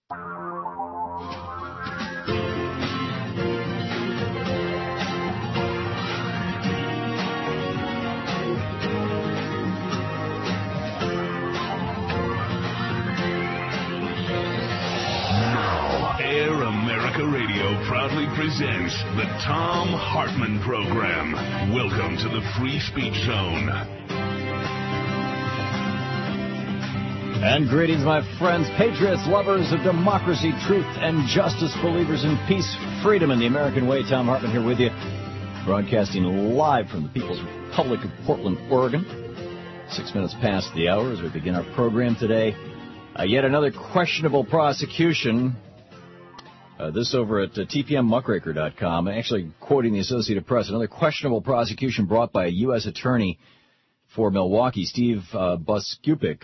Air America Radio proudly presents the Thom Hartmann Program. Welcome to the Free Speech Zone. And greetings, my friends, patriots, lovers of democracy, truth, and justice, believers in peace, freedom, and the American way. Thom Hartmann here with you, broadcasting live from the People's Republic of Portland, Oregon. 6 minutes past the hour as we begin our program today. Yet another questionable prosecution. This over at tpmmuckraker.com, actually quoting the Associated Press, another questionable prosecution brought by a U.S. attorney for Milwaukee, Steve Biskupik,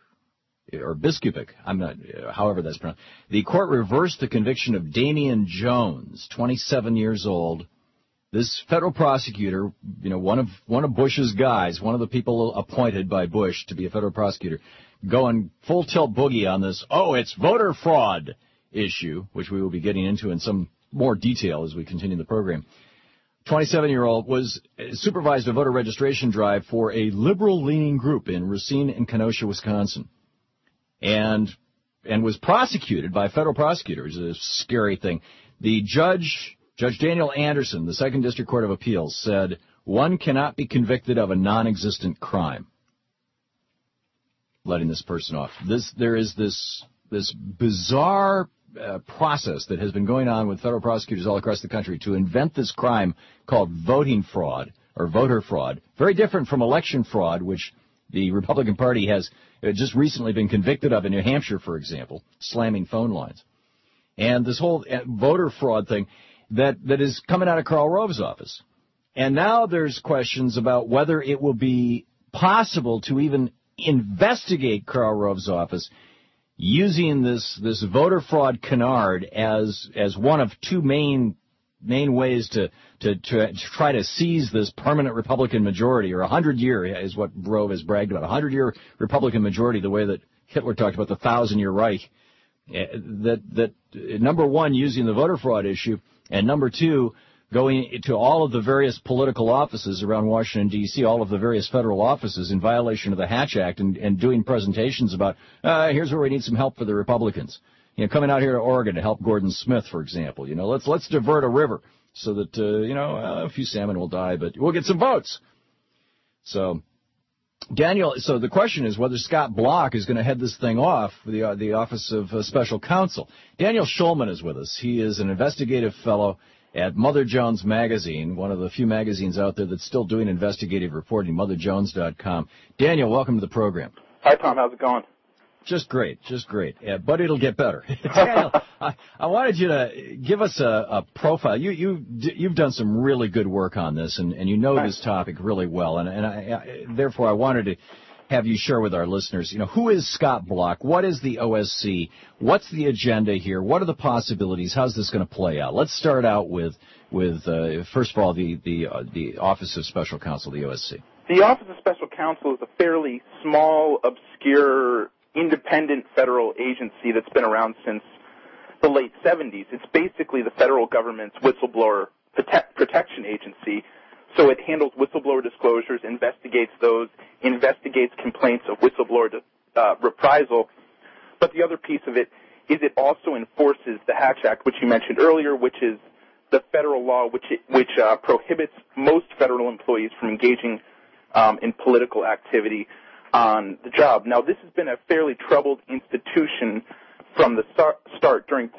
I'm not, however that's pronounced. The court reversed the conviction of Damian Jones, 27 years old. This federal prosecutor, one of Bush's guys, one of the people appointed by Bush to be a federal prosecutor, going full tilt boogie on this, it's voter fraud issue, which we will be getting into in some more detail as we continue the program. 27-year-old was supervised a voter registration drive for a liberal-leaning group in Racine and Kenosha, Wisconsin, and was prosecuted by a federal prosecutor. It's a scary thing. The Judge Daniel Anderson, the Second District Court of Appeals, said one cannot be convicted of a non-existent crime, letting this person off. There is this bizarre process that has been going on with federal prosecutors all across the country to invent this crime called voting fraud or voter fraud. Very different from election fraud, which the Republican Party has just recently been convicted of in New Hampshire, for example, slamming phone lines. And this whole voter fraud thing that is coming out of Karl Rove's office. And now there's questions about whether it will be possible to even investigate Karl Rove's office using this voter fraud canard as one of two main ways to try to seize this permanent Republican majority, or 100-year is what Rove has bragged about, 100-year Republican majority, the way that Hitler talked about the 1,000-year Reich. That number one, using the voter fraud issue, and number two, going to all of the various political offices around Washington, D.C., all of the various federal offices in violation of the Hatch Act and doing presentations about, here's where we need some help for the Republicans. Coming out here to Oregon to help Gordon Smith, for example. Let's divert a river so that, a few salmon will die, but we'll get some votes. So the question is whether Scott Block is going to head this thing off for the Office of Special Counsel. Daniel Schulman is with us. He is an investigative fellow at Mother Jones Magazine, one of the few magazines out there that's still doing investigative reporting, motherjones.com. Daniel, welcome to the program. Hi, Tom. How's it going? Just great. Yeah, but it'll get better. Daniel, I wanted you to give us a profile. You've done some really good work on this, and you know this topic really well, and therefore I wanted to have you share with our listeners, who is Scott Block? What is the OSC? What's the agenda here? What are the possibilities? How's this going to play out? Let's start out with first of all, the Office of Special Counsel, the OSC. The Office of Special Counsel is a fairly small, obscure, independent federal agency that's been around since the late 70s. It's basically the federal government's whistleblower protection agency. So it handles whistleblower disclosures, investigates complaints of whistleblower reprisal. But the other piece of it is it also enforces the Hatch Act, which you mentioned earlier, which is the federal law which prohibits most federal employees from engaging in political activity on the job. Now, this has been a fairly troubled institution from the start. During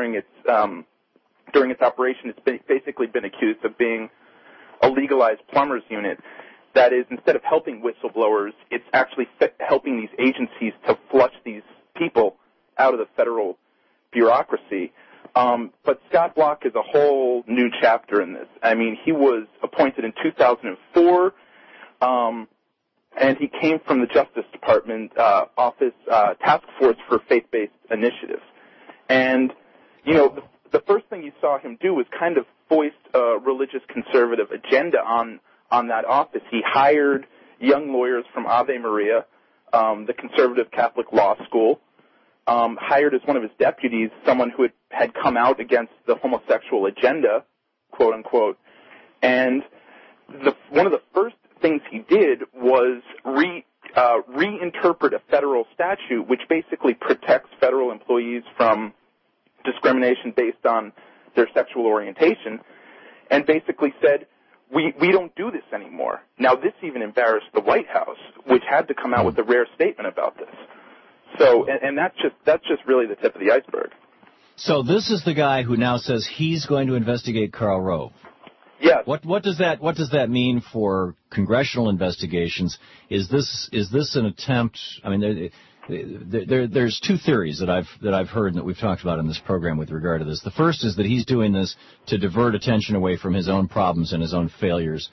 its operation, it's basically been accused of being a legalized plumber's unit. That is, instead of helping whistleblowers, it's actually helping these agencies to flush these people out of the federal bureaucracy. But Scott Block is a whole new chapter in this. I mean, he was appointed in 2004, and he came from the Justice Department Office Task Force for Faith-Based Initiatives. And, the first thing you saw him do was kind of foist a religious conservative agenda on that office. He hired young lawyers from Ave Maria, the conservative Catholic law school, hired as one of his deputies someone who had come out against the homosexual agenda, quote unquote, and one of the first things he did was reinterpret a federal statute which basically protects federal employees from discrimination based on their sexual orientation, and basically said, we don't do this anymore. Now, this even embarrassed the White House, which had to come out with a rare statement about this. So, and that's just really the tip of the iceberg. So this is the guy who now says he's going to investigate Karl Rove. Yes. What does that mean for congressional investigations? Is this an attempt? I mean, there's two theories that I've heard and that we've talked about in this program with regard to this. The first is that he's doing this to divert attention away from his own problems and his own failures,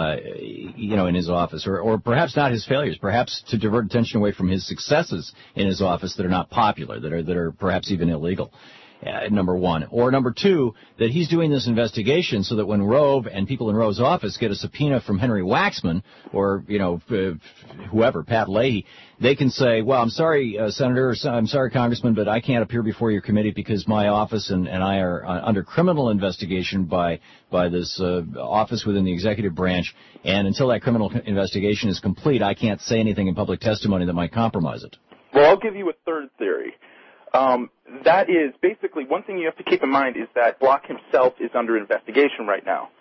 in his office, or perhaps not his failures, perhaps to divert attention away from his successes in his office that are not popular, that are perhaps even illegal. Number one. Or number two, that he's doing this investigation so that when Rove and people in Rove's office get a subpoena from Henry Waxman or, whoever, Pat Leahy, they can say, well, I'm sorry, Senator, or I'm sorry, Congressman, but I can't appear before your committee because my office and I are under criminal investigation by this office within the executive branch, and until that criminal investigation is complete, I can't say anything in public testimony that might compromise it. Well, I'll give you a third theory. That is basically one thing you have to keep in mind is that Block himself is under investigation right now.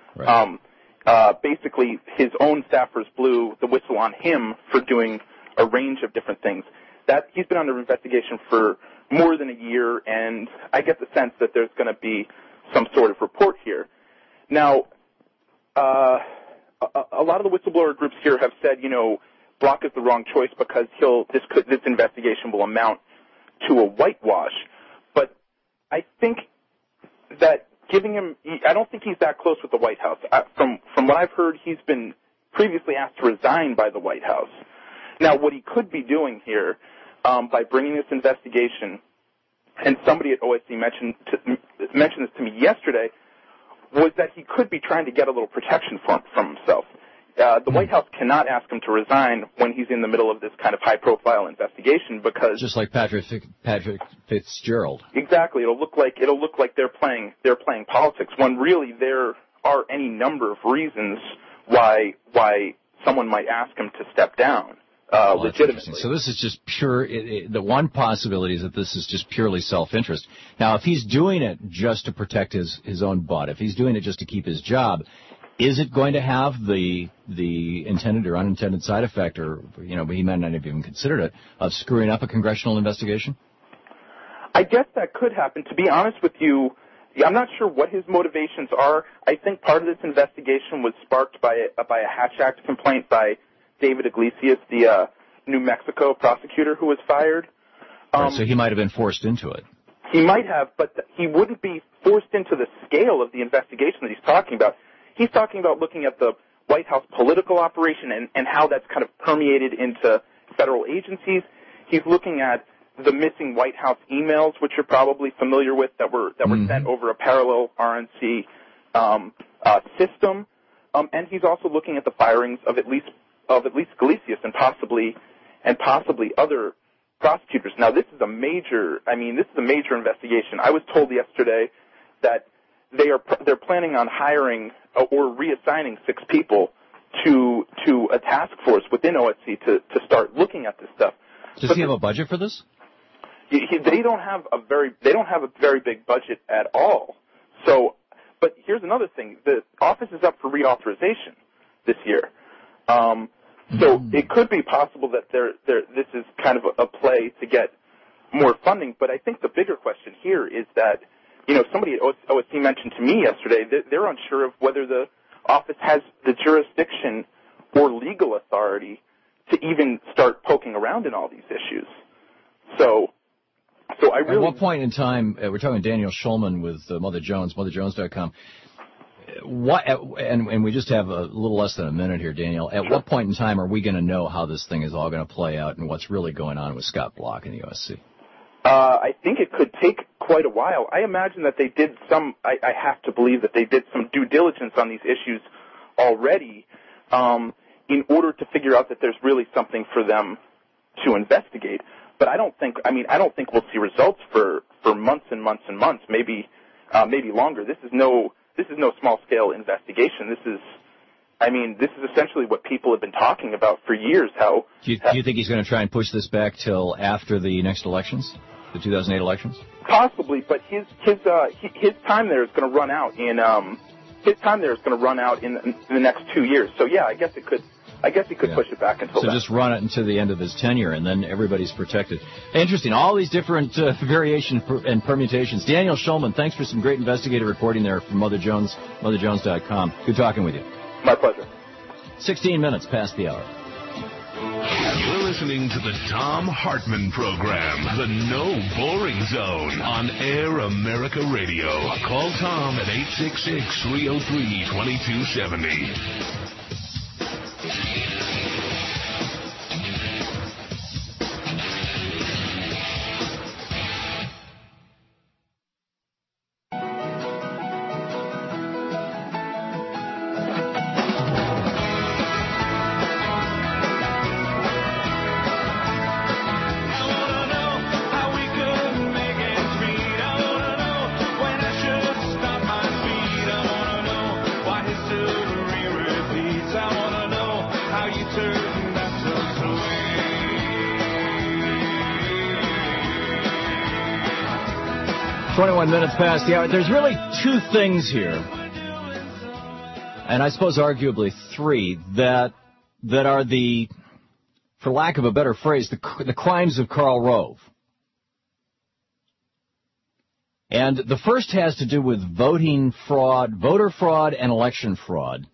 Right. Basically, his own staffers blew the whistle on him for doing a range of different things. That he's been under investigation for more than a year, and I get the sense that there's going to be some sort of report here. Now, a lot of the whistleblower groups here have said, Block is the wrong choice because this investigation will amount to a whitewash, but I think that I don't think he's that close with the White House. From what I've heard, he's been previously asked to resign by the White House. Now, what he could be doing here, by bringing this investigation, and somebody at OSC mentioned this to me yesterday, was that he could be trying to get a little protection from himself. The White House cannot ask him to resign when he's in the middle of this kind of high-profile investigation because just like Patrick Fitzgerald. Exactly, it'll look like they're playing politics when really there are any number of reasons why someone might ask him to step down. Legitimately. So this is just pure. The one possibility is that this is just purely self-interest. Now, if he's doing it just to protect his own butt, if he's doing it just to keep his job, is it going to have the intended or unintended side effect, or he might not have even considered it, of screwing up a congressional investigation? I guess that could happen. To be honest with you, I'm not sure what his motivations are. I think part of this investigation was sparked by a Hatch Act complaint by David Iglesias, the New Mexico prosecutor who was fired. Right, so he might have been forced into it. He might have, but he wouldn't be forced into the scale of the investigation that he's talking about. He's talking about looking at the White House political operation and how that's kind of permeated into federal agencies. He's looking at the missing White House emails, which you're probably familiar with, that were sent over a parallel RNC system. And he's also looking at the firings of at least Iglesias and possibly other prosecutors. Now, this is a major investigation. I was told yesterday that they're planning on hiring or reassigning 6 people to a task force within OSC to start looking at this stuff. Does he have a budget for this? They don't have a very big budget at all. So, but here's another thing: the office is up for reauthorization this year. So it could be possible that this is kind of a play to get more funding. But I think the bigger question here is that, somebody at OSC mentioned to me yesterday that they're unsure of whether the office has the jurisdiction or legal authority to even start poking around in all these issues. So I really... At what point in time, we're talking to Daniel Schulman with Mother Jones, motherjones.com. And we just have a little less than a minute here, Daniel. At what point in time are we going to know how this thing is all going to play out and what's really going on with Scott Block and the OSC? I think it could take quite a while. I imagine that they did I have to believe that they did some due diligence on these issues already in order to figure out that there's really something for them to investigate. But I don't think we'll see results for months and months and months, maybe longer. This is no small scale investigation. This is essentially what people have been talking about for years. Do you think he's going to try and push this back till after the next elections, the 2008 elections? Possibly, but his time there is going to run out in the next 2 years. So yeah, I guess he could push it back until. So just run it until the end of his tenure, and then everybody's protected. Interesting, all these different variations and permutations. Daniel Schulman, thanks for some great investigative reporting there from Mother Jones, MotherJones.com. Good talking with you. My pleasure. 16 minutes past the hour. You're listening to the Thom Hartmann Program, the No Boring Zone, on Air America Radio. Call Tom at 866-303-2270. Minutes past the hour. There's really two things here, and I suppose arguably three, that are the, for lack of a better phrase, the crimes of Karl Rove. And the first has to do with voting fraud, voter fraud, and election fraud.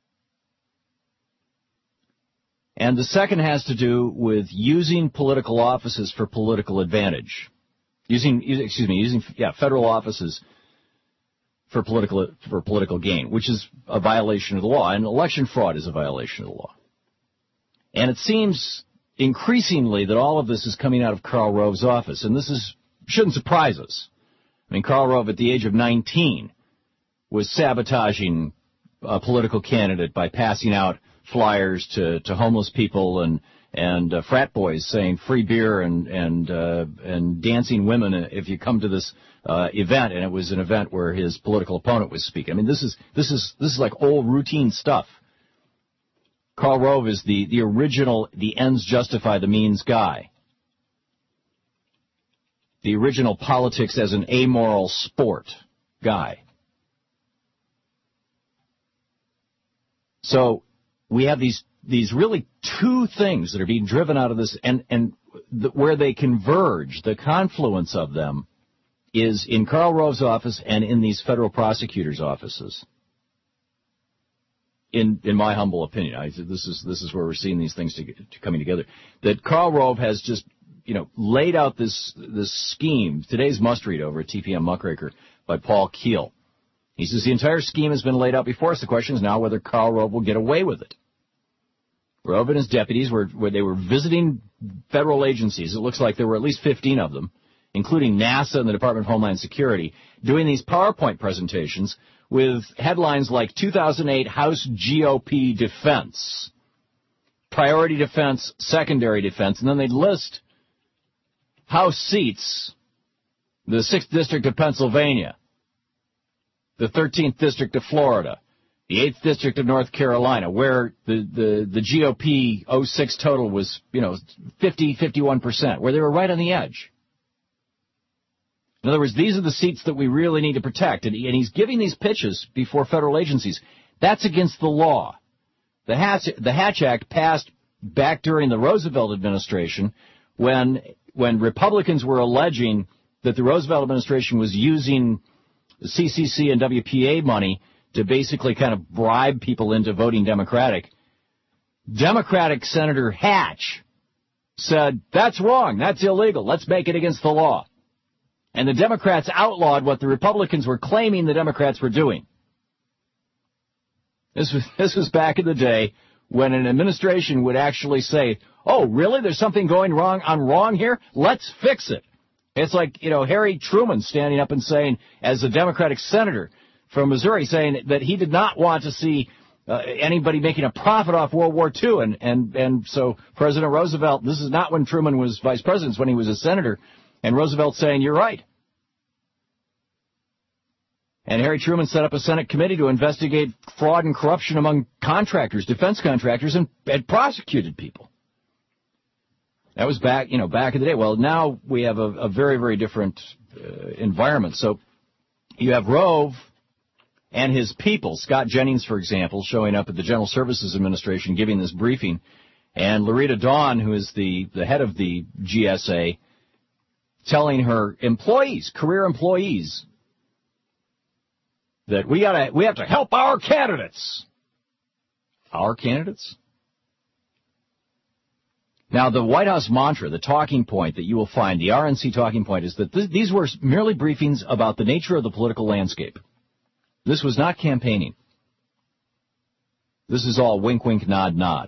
And the second has to do with using political offices for political advantage. Using federal offices for political gain, which is a violation of the law, and election fraud is a violation of the law. And it seems increasingly that all of this is coming out of Karl Rove's office, and shouldn't surprise us. I mean, Karl Rove at the age of 19 was sabotaging a political candidate by passing out flyers to homeless people and frat boys saying free beer and dancing women if you come to this event, and it was an event where his political opponent was speaking. I mean, this is like old routine stuff. Karl Rove is the original the ends justify the means guy. The original politics as an amoral sport guy. So we have these really two things that are being driven out of this, and where they converge, the confluence of them, is in Karl Rove's office and in these federal prosecutors' offices. In my humble opinion, this is where we're seeing these things coming together. That Karl Rove has just laid out this scheme. Today's must read over at TPM Muckraker by Paul Keel. He says the entire scheme has been laid out before us. The question is now whether Karl Rove will get away with it. Rove and his deputies were visiting federal agencies. It looks like there were at least 15 of them, including NASA and the Department of Homeland Security, doing these PowerPoint presentations with headlines like 2008 House GOP defense, priority defense, secondary defense, and then they'd list House seats, the 6th District of Pennsylvania, the 13th District of Florida, the 8th District of North Carolina, where the GOP 06 total was, 51%, where they were right on the edge. In other words, these are the seats that we really need to protect. And he's giving these pitches before federal agencies. That's against the law. The Hatch Act passed back during the Roosevelt administration when Republicans were alleging that the Roosevelt administration was using CCC and WPA money to basically kind of bribe people into voting Democratic. Democratic Senator Hatch said, that's wrong, that's illegal, let's make it against the law. And the Democrats outlawed what the Republicans were claiming the Democrats were doing. This was back in the day when an administration would actually say, oh, really, there's something going wrong here? Let's fix it. It's like, Harry Truman standing up and saying, as a Democratic senator from Missouri, saying that he did not want to see anybody making a profit off World War II. And so President Roosevelt, this is not when Truman was vice president, it's when he was a senator, and Roosevelt saying, you're right. And Harry Truman set up a Senate committee to investigate fraud and corruption among contractors, defense contractors, and prosecuted people. That was back in the day. Well, now we have a very, very different environment. So you have Rove and his people, Scott Jennings, for example, showing up at the General Services Administration giving this briefing, and Loretta Dawn, who is the head of the GSA, telling her employees, career employees, that we have to help our candidates. Our candidates? Now, the White House mantra, the talking point that you will find, the RNC talking point, is that these were merely briefings about the nature of the political landscape. This was not campaigning. This is all wink, wink, nod, nod.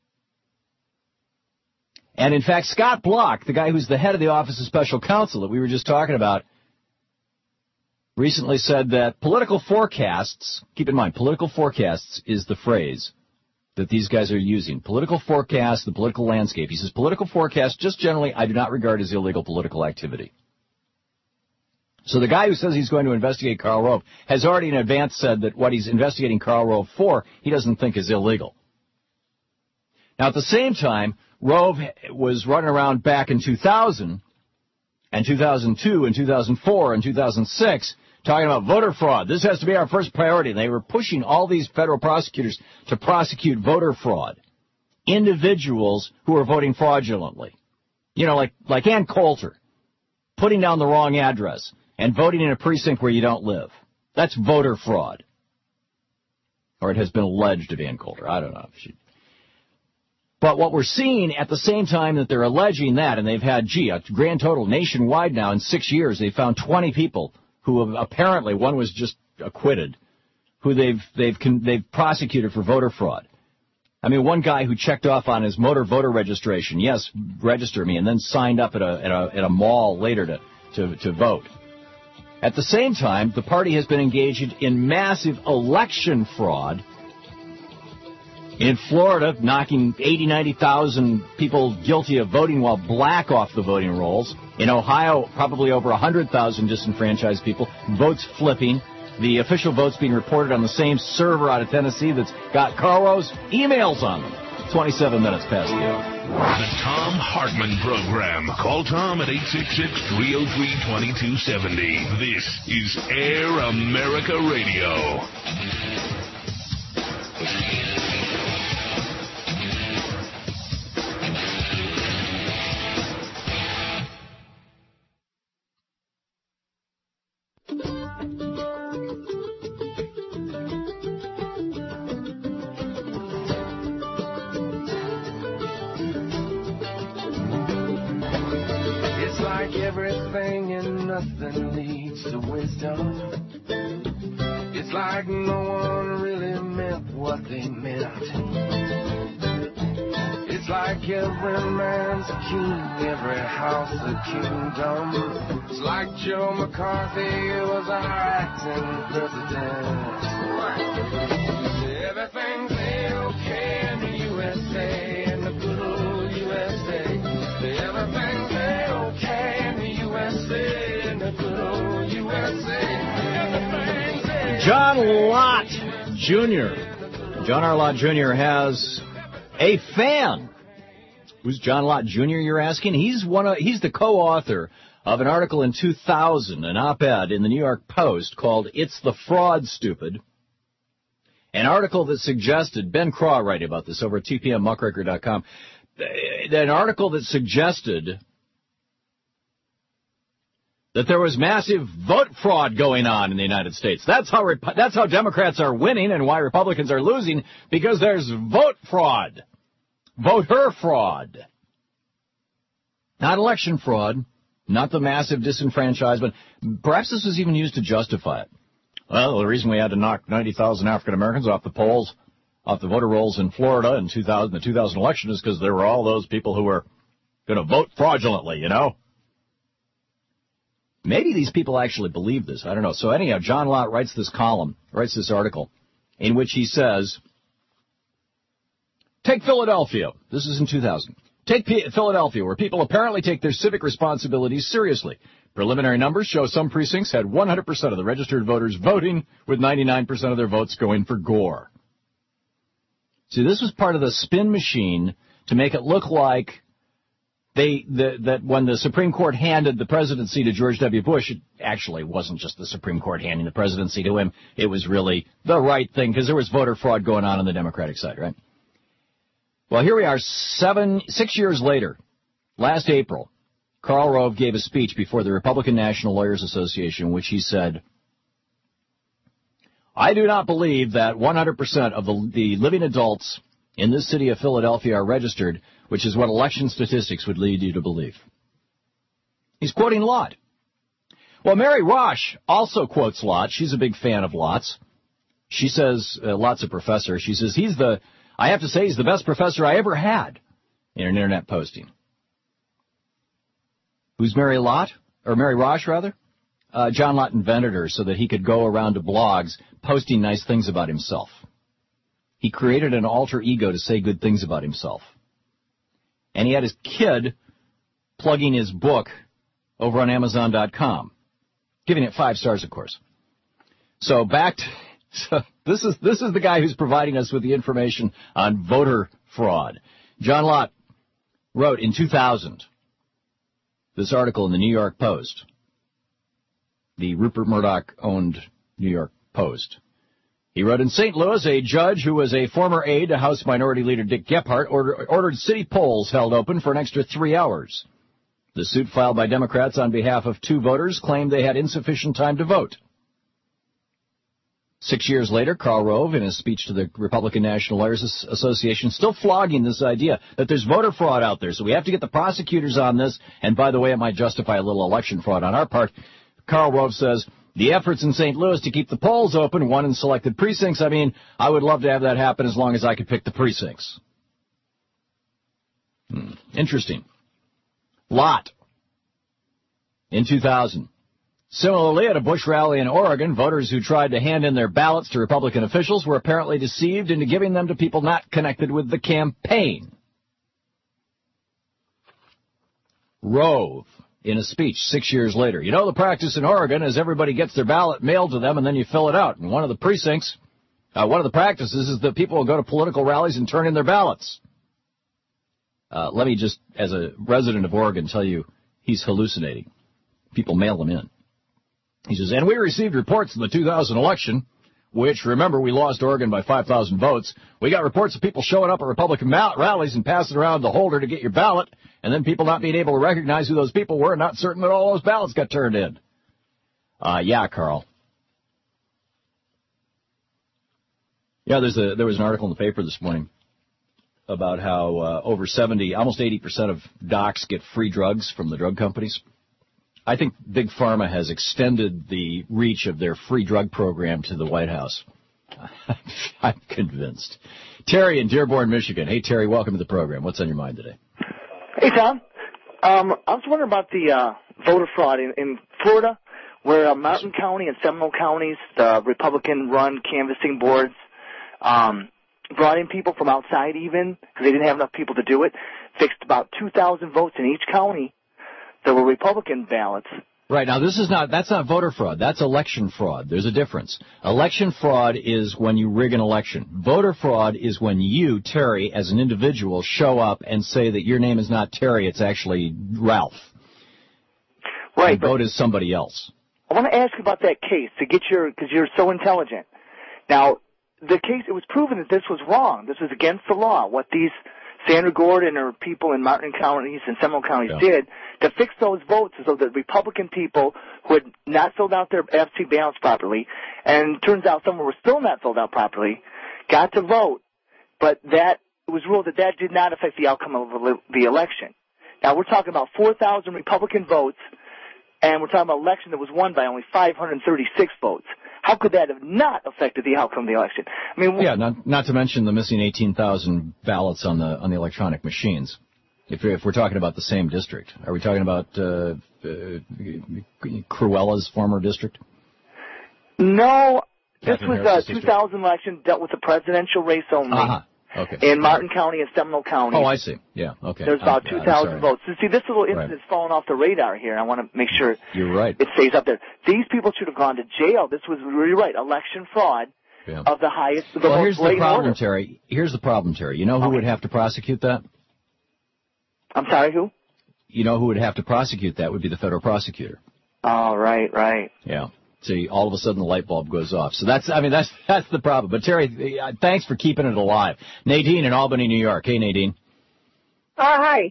And in fact, Scott Bloch, the guy who's the head of the Office of Special Counsel that we were just talking about, recently said that political forecasts, keep in mind, political forecasts is the phrase that these guys are using. Political forecast, the political landscape. He says political forecast, just generally, I do not regard as illegal political activity. So the guy who says he's going to investigate Karl Rove has already in advance said that what he's investigating Karl Rove for, he doesn't think is illegal. Now, at the same time, Rove was running around back in 2000 and 2002 and 2004 and 2006 talking about voter fraud. This has to be our first priority. And they were pushing all these federal prosecutors to prosecute voter fraud. Individuals who are voting fraudulently. You know, like Ann Coulter, putting down the wrong address and voting in a precinct where you don't live. That's voter fraud. Or it has been alleged of Ann Coulter. I don't know. But what we're seeing at the same time that they're alleging that, and they've had, a grand total nationwide now in 6 years, they found 20 people who have apparently, one was just acquitted, who they've prosecuted for voter fraud. I mean, one guy who checked off on his motor voter registration, yes, register me, and then signed up at a mall later to vote. At the same time, the party has been engaged in massive election fraud. In Florida, knocking 80,000, 90,000 people guilty of voting while black off the voting rolls. In Ohio, probably over 100,000 disenfranchised people. Votes flipping. The official votes being reported on the same server out of Tennessee that's got Karl Rove's emails on them. 27 minutes past the hour. The Thom Hartmann Program. Call Tom at 866-303-2270. This is Air America Radio. Everything and nothing leads to wisdom. It's like no one really meant what they meant. It's like every man's a king, every house a kingdom. It's like Joe McCarthy was our acting president. Everything's okay in the USA, in the good old USA. Everything's okay in the USA, in the good old USA. John Lott Jr. John R. Lott Jr. has a fan. Who's John Lott Jr., you're asking? He's the co-author of an article in 2000, an op-ed in the New York Post called It's the Fraud, Stupid. An article that suggested, Ben Craw writing about this over at tpmmuckraker.com, an article that suggested that there was massive vote fraud going on in the United States. That's how Democrats are winning and why Republicans are losing, because there's vote fraud. Voter fraud. Not election fraud, not the massive disenfranchisement. Perhaps this was even used to justify it. Well, the reason we had to knock 90,000 African Americans off the polls, off the voter rolls in Florida in the 2000 election is because there were all those people who were going to vote fraudulently, you know. Maybe these people actually believe this. I don't know. So anyhow, John Lott writes this article, in which he says Take Philadelphia. This is in 2000. Take Philadelphia, where people apparently take their civic responsibilities seriously. Preliminary numbers show some precincts had 100% of the registered voters voting, with 99% of their votes going for Gore. See, this was part of the spin machine to make it look like that when the Supreme Court handed the presidency to George W. Bush, it actually wasn't just the Supreme Court handing the presidency to him. It was really the right thing, because there was voter fraud going on the Democratic side, right? Well, here we are 6 years later. Last April, Karl Rove gave a speech before the Republican National Lawyers Association, in which he said, I do not believe that 100% of the living adults in this city of Philadelphia are registered, which is what election statistics would lead you to believe. He's quoting Lott. Well, Mary Rosh also quotes Lott. She's a big fan of Lott's. She says, Lott's a professor. She says, I have to say he's the best professor I ever had, in an internet posting. Who's Mary Lott? Or Mary Rosh, rather? John Lott invented her so that he could go around to blogs posting nice things about himself. He created an alter ego to say good things about himself. And he had his kid plugging his book over on Amazon.com, giving it 5 stars, of course. So this is the guy who's providing us with the information on voter fraud. John Lott wrote in 2000 this article in the New York Post, the Rupert Murdoch-owned New York Post. He wrote, in St. Louis, a judge who was a former aide to House Minority Leader Dick Gephardt ordered city polls held open for an extra 3 hours. The suit filed by Democrats on behalf of 2 voters claimed they had insufficient time to vote. 6 years later, Karl Rove, in his speech to the Republican National Lawyers Association, still flogging this idea that there's voter fraud out there, so we have to get the prosecutors on this, and by the way, it might justify a little election fraud on our part. Karl Rove says, the efforts in St. Louis to keep the polls open, one in selected precincts, I would love to have that happen as long as I could pick the precincts. Interesting. Lott, in 2000. Similarly, at a Bush rally in Oregon, voters who tried to hand in their ballots to Republican officials were apparently deceived into giving them to people not connected with the campaign. Rove, in a speech 6 years later. The practice in Oregon is everybody gets their ballot mailed to them and then you fill it out. And one of the practices is that people will go to political rallies and turn in their ballots. Let me just, as a resident of Oregon, tell you he's hallucinating. People mail them in. He says, and we received reports in the 2000 election, which, remember, we lost Oregon by 5,000 votes. We got reports of people showing up at Republican rallies and passing around the holder to get your ballot, and then people not being able to recognize who those people were and not certain that all those ballots got turned in. Yeah, Carl. Yeah, there was an article in the paper this morning about how over 70, almost 80% of docs get free drugs from the drug companies. I think Big Pharma has extended the reach of their free drug program to the White House. I'm convinced. Terry in Dearborn, Michigan. Hey, Terry, welcome to the program. What's on your mind today? Hey, Tom. I was wondering about the voter fraud in Florida, where Martin County and Seminole counties, the Republican-run canvassing boards, brought in people from outside even, because they didn't have enough people to do it, fixed about 2,000 votes in each county. There were Republican ballots. Right. Now, that's not voter fraud. That's election fraud. There's a difference. Election fraud is when you rig an election. Voter fraud is when you, Terry, as an individual, show up and say that your name is not Terry, it's actually Ralph. Right. And vote as somebody else. I want to ask you about that case to get because you're so intelligent. Now, the case, it was proven that this was wrong. This was against the law. What these Sandra Gordon or people in Martin counties and Seminole counties did to fix those votes so that Republican people who had not filled out their absentee ballots properly, and it turns out some were still not filled out properly, got to vote, but that it was ruled that did not affect the outcome of the election. Now, we're talking about 4,000 Republican votes, and we're talking about an election that was won by only 536 votes. How could that have not affected the outcome of the election? I mean, yeah, not to mention the missing 18,000 ballots on the electronic machines. If we're talking about the same district, are we talking about Cruella's former district? No, this was a 2000 election, dealt with the presidential race only. Okay. In Martin County and Seminole County. Oh, I see. Yeah, okay. There's about 2,000 votes. So, see, this little incident is falling off the radar here. I want to make sure you're right. It stays up there. These people should have gone to jail. This was really right. Election fraud of the highest, the most here's the blatant problem, order. Terry. Here's the problem, Terry. You know who would have to prosecute that? I'm sorry, who? You know who would have to prosecute that would be the federal prosecutor. Oh, right. Yeah. See, all of a sudden the light bulb goes off. So that's the problem. But Terry, thanks for keeping it alive. Nadine in Albany, New York. Hey, Nadine. Hi.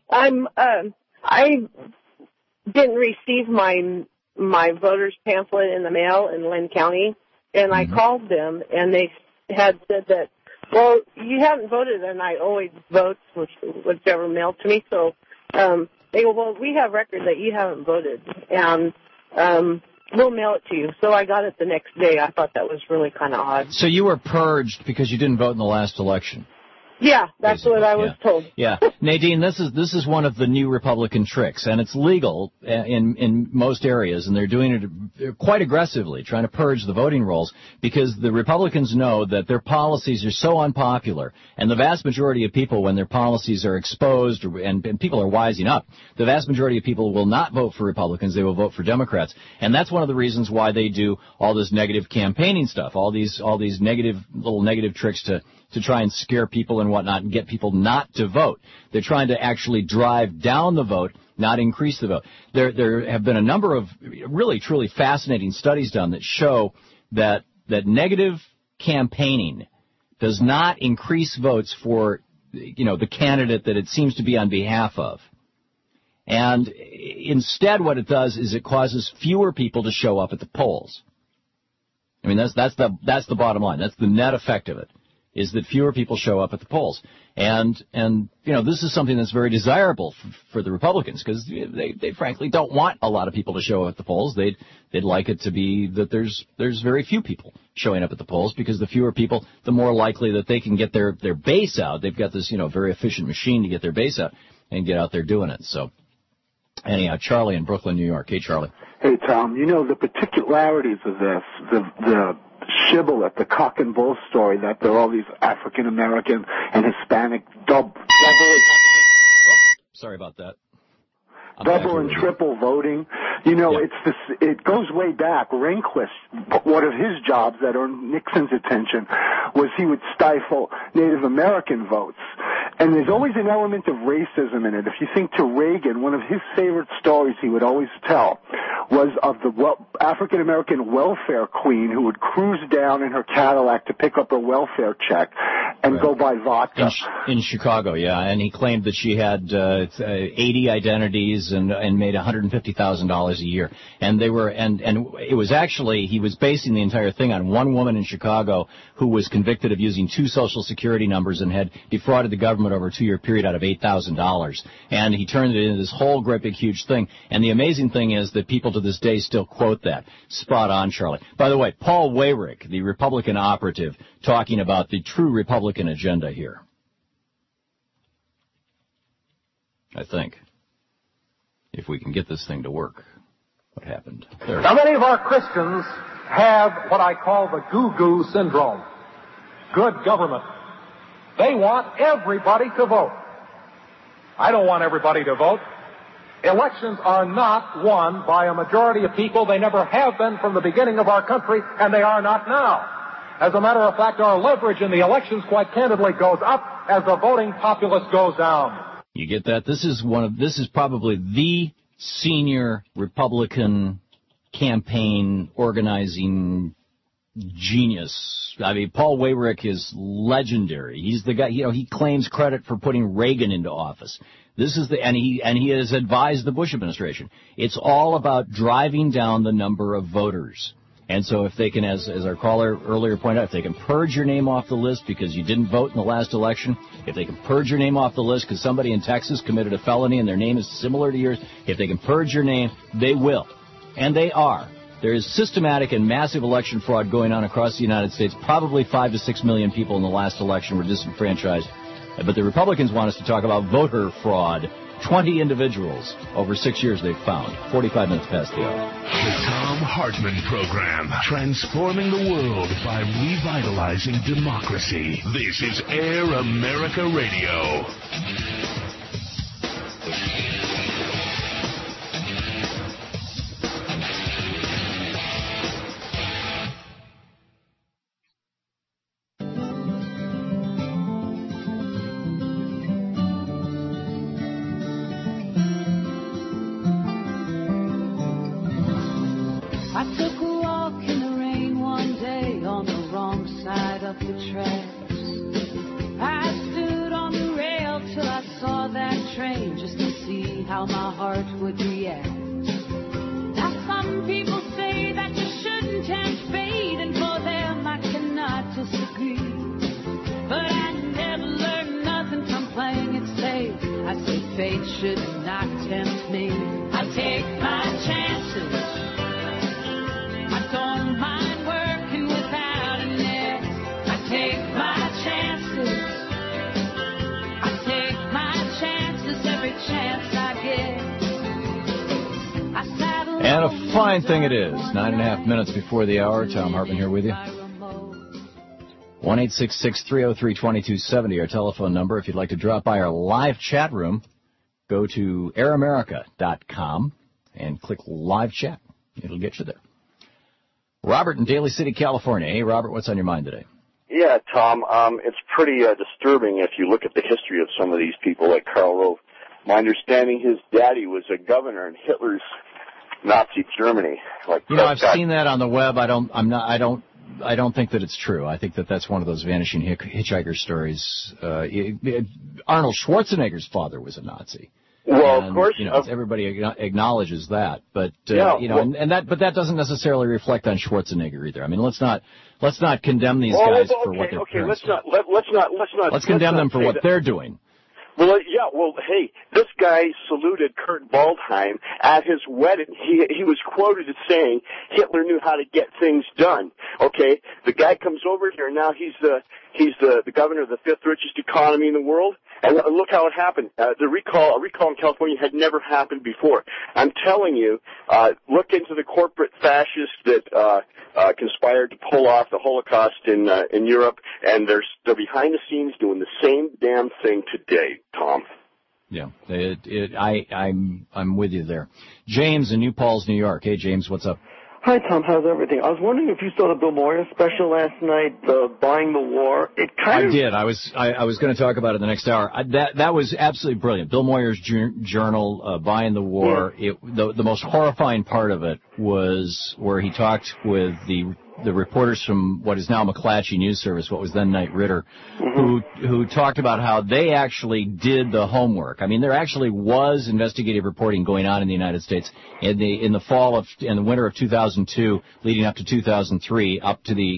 I didn't receive my voter's pamphlet in the mail in Lynn County, and I called them, and they had said that, well, you haven't voted, and I always vote with whichever mailed to me. So they go, well, we have record that you haven't voted, and we'll mail it to you. So I got it the next day. I thought that was really kind of odd. So you were purged because you didn't vote in the last election. Yeah, that's basically what I was told. Yeah, Nadine, this is one of the new Republican tricks, and it's legal in most areas, and they're doing it quite aggressively, trying to purge the voting rolls, because the Republicans know that their policies are so unpopular, and the vast majority of people, when their policies are exposed and people are wising up, the vast majority of people will not vote for Republicans; they will vote for Democrats, and that's one of the reasons why they do all this negative campaigning stuff, all these negative tricks to try and scare people and whatnot and get people not to vote. They're trying to actually drive down the vote, not increase the vote. There have been a number of really, truly fascinating studies done that show that negative campaigning does not increase votes for, the candidate that it seems to be on behalf of. And instead what it does is it causes fewer people to show up at the polls. I mean, that's the bottom line. That's the net effect of it, is that fewer people show up at the polls. And this is something that's very desirable for the Republicans, because they frankly don't want a lot of people to show up at the polls. They'd like it to be that there's very few people showing up at the polls, because the fewer people, the more likely that they can get their base out. They've got this, very efficient machine to get their base out and get out there doing it. So anyhow, Charlie in Brooklyn, New York. Hey, Charlie. Hey, Tom, the particularities of this, the shibboleth, the cock and bull story, that there are all these African American and Hispanic double Sorry about that. Double and triple voting. It goes way back. Rehnquist, one of his jobs that earned Nixon's attention was he would stifle Native American votes. And there's always an element of racism in it. If you think to Reagan, one of his favorite stories he would always tell was of the African American welfare queen who would cruise down in her Cadillac to pick up her welfare check and go buy vodka. In Chicago, yeah. And he claimed that she had 80 identities and made $150,000 a year. And they were, and it was actually, he was basing the entire thing on one woman in Chicago who was convicted of using 2 Social Security numbers and had defrauded the government over a 2-year period out of $8,000. And he turned it into this whole great big huge thing. And the amazing thing is that people to this day still quote that. Spot on, Charlie. By the way, Paul Weyrich, the Republican operative, talking about the true Republican agenda here. I think. If we can get this thing to work. What happened? There. Now, many of our Christians have what I call the goo-goo syndrome. Good government. They want everybody to vote. I don't want everybody to vote. Elections are not won by a majority of people. They never have been from the beginning of our country, and they are not now. As a matter of fact, our leverage in the elections, quite candidly, goes up as the voting populace goes down. You get that? This is probably the senior Republican campaign organizing genius. I mean, Paul Weyrich is legendary. He's the guy, he claims credit for putting Reagan into office. And he has advised the Bush administration. It's all about driving down the number of voters. And so if they can, as our caller earlier pointed out, if they can purge your name off the list because you didn't vote in the last election, if they can purge your name off the list because somebody in Texas committed a felony and their name is similar to yours, if they can purge your name, they will. And they are. There is systematic and massive election fraud going on across the United States. Probably 5 to 6 million people in the last election were disenfranchised. But the Republicans want us to talk about voter fraud. 20 individuals over 6 years they've found. 45 minutes past the hour. The Thom Hartmann Program, transforming the world by revitalizing democracy. This is Air America Radio. Thing it is. 9.5 minutes before the hour. Thom Hartmann here with you. 1-866-303-2270, our telephone number. If you'd like to drop by our live chat room, go to airamerica.com and click live chat. It'll get you there. Robert in Daly City, California. Hey, Robert, what's on your mind today? Yeah, Tom, it's pretty disturbing if you look at the history of some of these people like Karl Rove. My understanding, his daddy was a governor in Hitler's Nazi Germany. I've seen that on the web. I don't think that it's true. I think that that's one of those vanishing hitchhiker stories. Arnold Schwarzenegger's father was a Nazi. Well, and, of course, everybody acknowledges that, but that doesn't necessarily reflect on Schwarzenegger either. I mean, let's not condemn these guys for what they're doing. Let's condemn them for what they're doing. Well, hey, this guy saluted Kurt Waldheim at his wedding. He was quoted as saying Hitler knew how to get things done. Okay, the guy comes over here now. He's the governor of the fifth richest economy in the world, and look how it happened. A recall in California had never happened before. I'm telling you, look into the corporate fascists that conspired to pull off the Holocaust in Europe, and they're behind the scenes doing the same damn thing today, Tom. Yeah, I'm with you there. James in New Paltz, New York. Hey, James, what's up? Hi, Tom. How's everything? I was wondering if you saw the Bill Moyer special last night, Buying the War. I did. I was going to talk about it in the next hour. That was absolutely brilliant. Bill Moyer's journal, Buying the War. Yeah. The most horrifying part of it was where he talked with the reporters from what is now McClatchy News Service, what was then Knight Ridder, who talked about how they actually did the homework. I mean, there actually was investigative reporting going on in the United States in the winter of 2002, leading up to 2003, up to the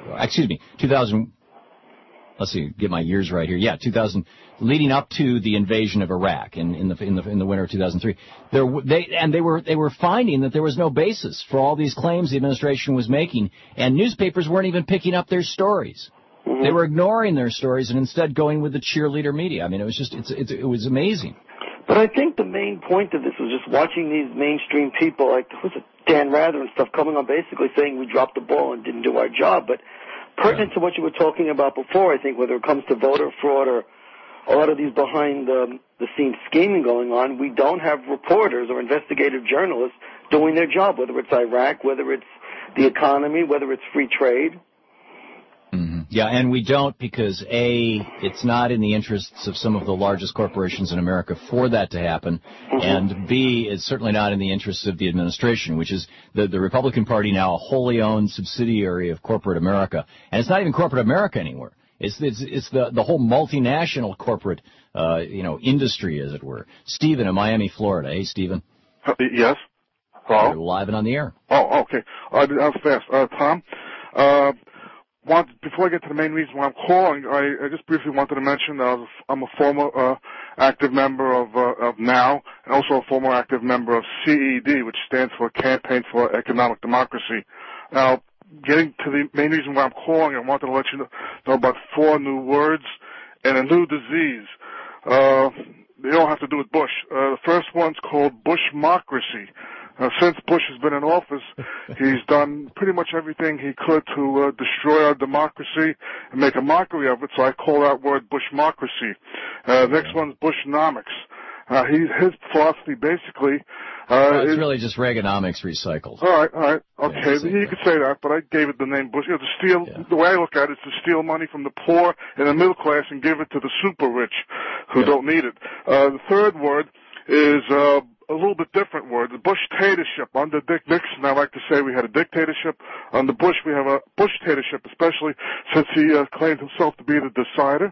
2000. Let's see, get my years right here. Yeah, 2000, leading up to the invasion of Iraq in the winter of 2003. They were finding that there was no basis for all these claims the administration was making, and newspapers weren't even picking up their stories. Mm-hmm. They were ignoring their stories and instead going with the cheerleader media. I mean, it was just it was amazing. But I think the main point of this was just watching these mainstream people like Dan Rather and stuff coming on basically saying we dropped the ball and didn't do our job, but pertinent to what you were talking about before, I think, whether it comes to voter fraud or a lot of these behind-the-scenes scheming going on, we don't have reporters or investigative journalists doing their job, whether it's Iraq, whether it's the economy, whether it's free trade. Mm-hmm. Yeah, and we don't because, A, it's not in the interests of some of the largest corporations in America for that to happen, and B, it's certainly not in the interests of the administration, which is the Republican Party now a wholly owned subsidiary of corporate America. And it's not even corporate America anymore. It's the whole multinational corporate, industry, as it were. Stephen in Miami, Florida. Hey, Stephen. Yes. Hello? You're live and on the air. Oh, okay. I'll be fast. Tom, before I get to the main reason why I'm calling, I just briefly wanted to mention that I'm a former active member of NOW, and also a former active member of CED, which stands for Campaign for Economic Democracy. Now, getting to the main reason why I'm calling, I wanted to let you know about 4 new words and a new disease. they all have to do with Bush. The first one's called Bushmocracy. Since Bush has been in office, he's done pretty much everything he could to destroy our democracy and make a mockery of it, so I call that word Bushmocracy. Next one's Bushnomics. His philosophy basically it's really just Reaganomics recycled. All right. Okay, you could say that, but I gave it the name Bush. The way I look at it is to steal money from the poor and the middle class and give it to the super rich who don't need it. The third word is a little bit different word, the Bush-tatorship. Under Dick Nixon, I like to say we had a dictatorship. Under Bush, we have a Bush-tatorship, especially since he claimed himself to be the decider.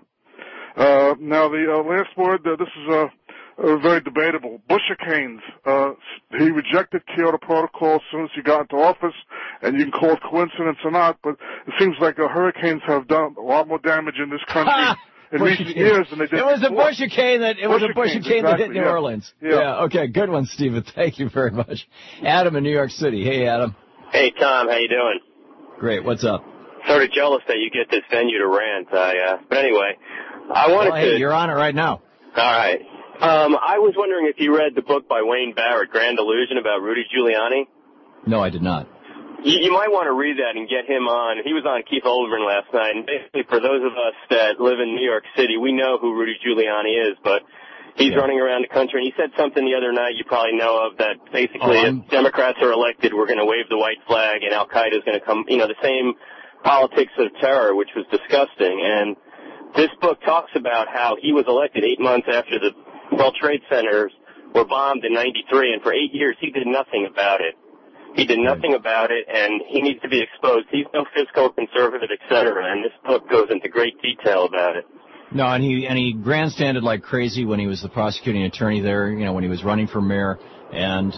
Now, the last word, this is very debatable. Bush-chicanes. He rejected Kyoto Protocol as soon as he got into office, and you can call it coincidence or not, but it seems like hurricanes have done a lot more damage in this country in recent years than they did. It was a Bush-chicane that hit New Orleans. Yeah. Okay, good one, Stephen. Thank you very much. Adam in New York City. Hey, Adam. Hey, Tom. How you doing? Great. What's up? Sort of jealous that you get this venue to rant. But anyway, I wanted to. Hey, you're on it right now. All right. I was wondering if you read the book by Wayne Barrett, Grand Illusion, about Rudy Giuliani. No, I did not. You might want to read that and get him on. He was on Keith Olbermann last night, and basically for those of us that live in New York City, we know who Rudy Giuliani is, but he's running around the country, and he said something the other night you probably know of, that basically if Democrats are elected, we're going to wave the white flag, and Al-Qaeda is going to come, the same politics of terror, which was disgusting. And this book talks about how he was elected 8 months after the World Trade Centers were bombed in 93, and for 8 years he did nothing about it. He did nothing about it, and he needs to be exposed. He's no fiscal conservative, etc., and this book goes into great detail about it. No, and he grandstanded like crazy when he was the prosecuting attorney there, when he was running for mayor. And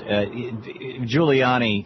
Giuliani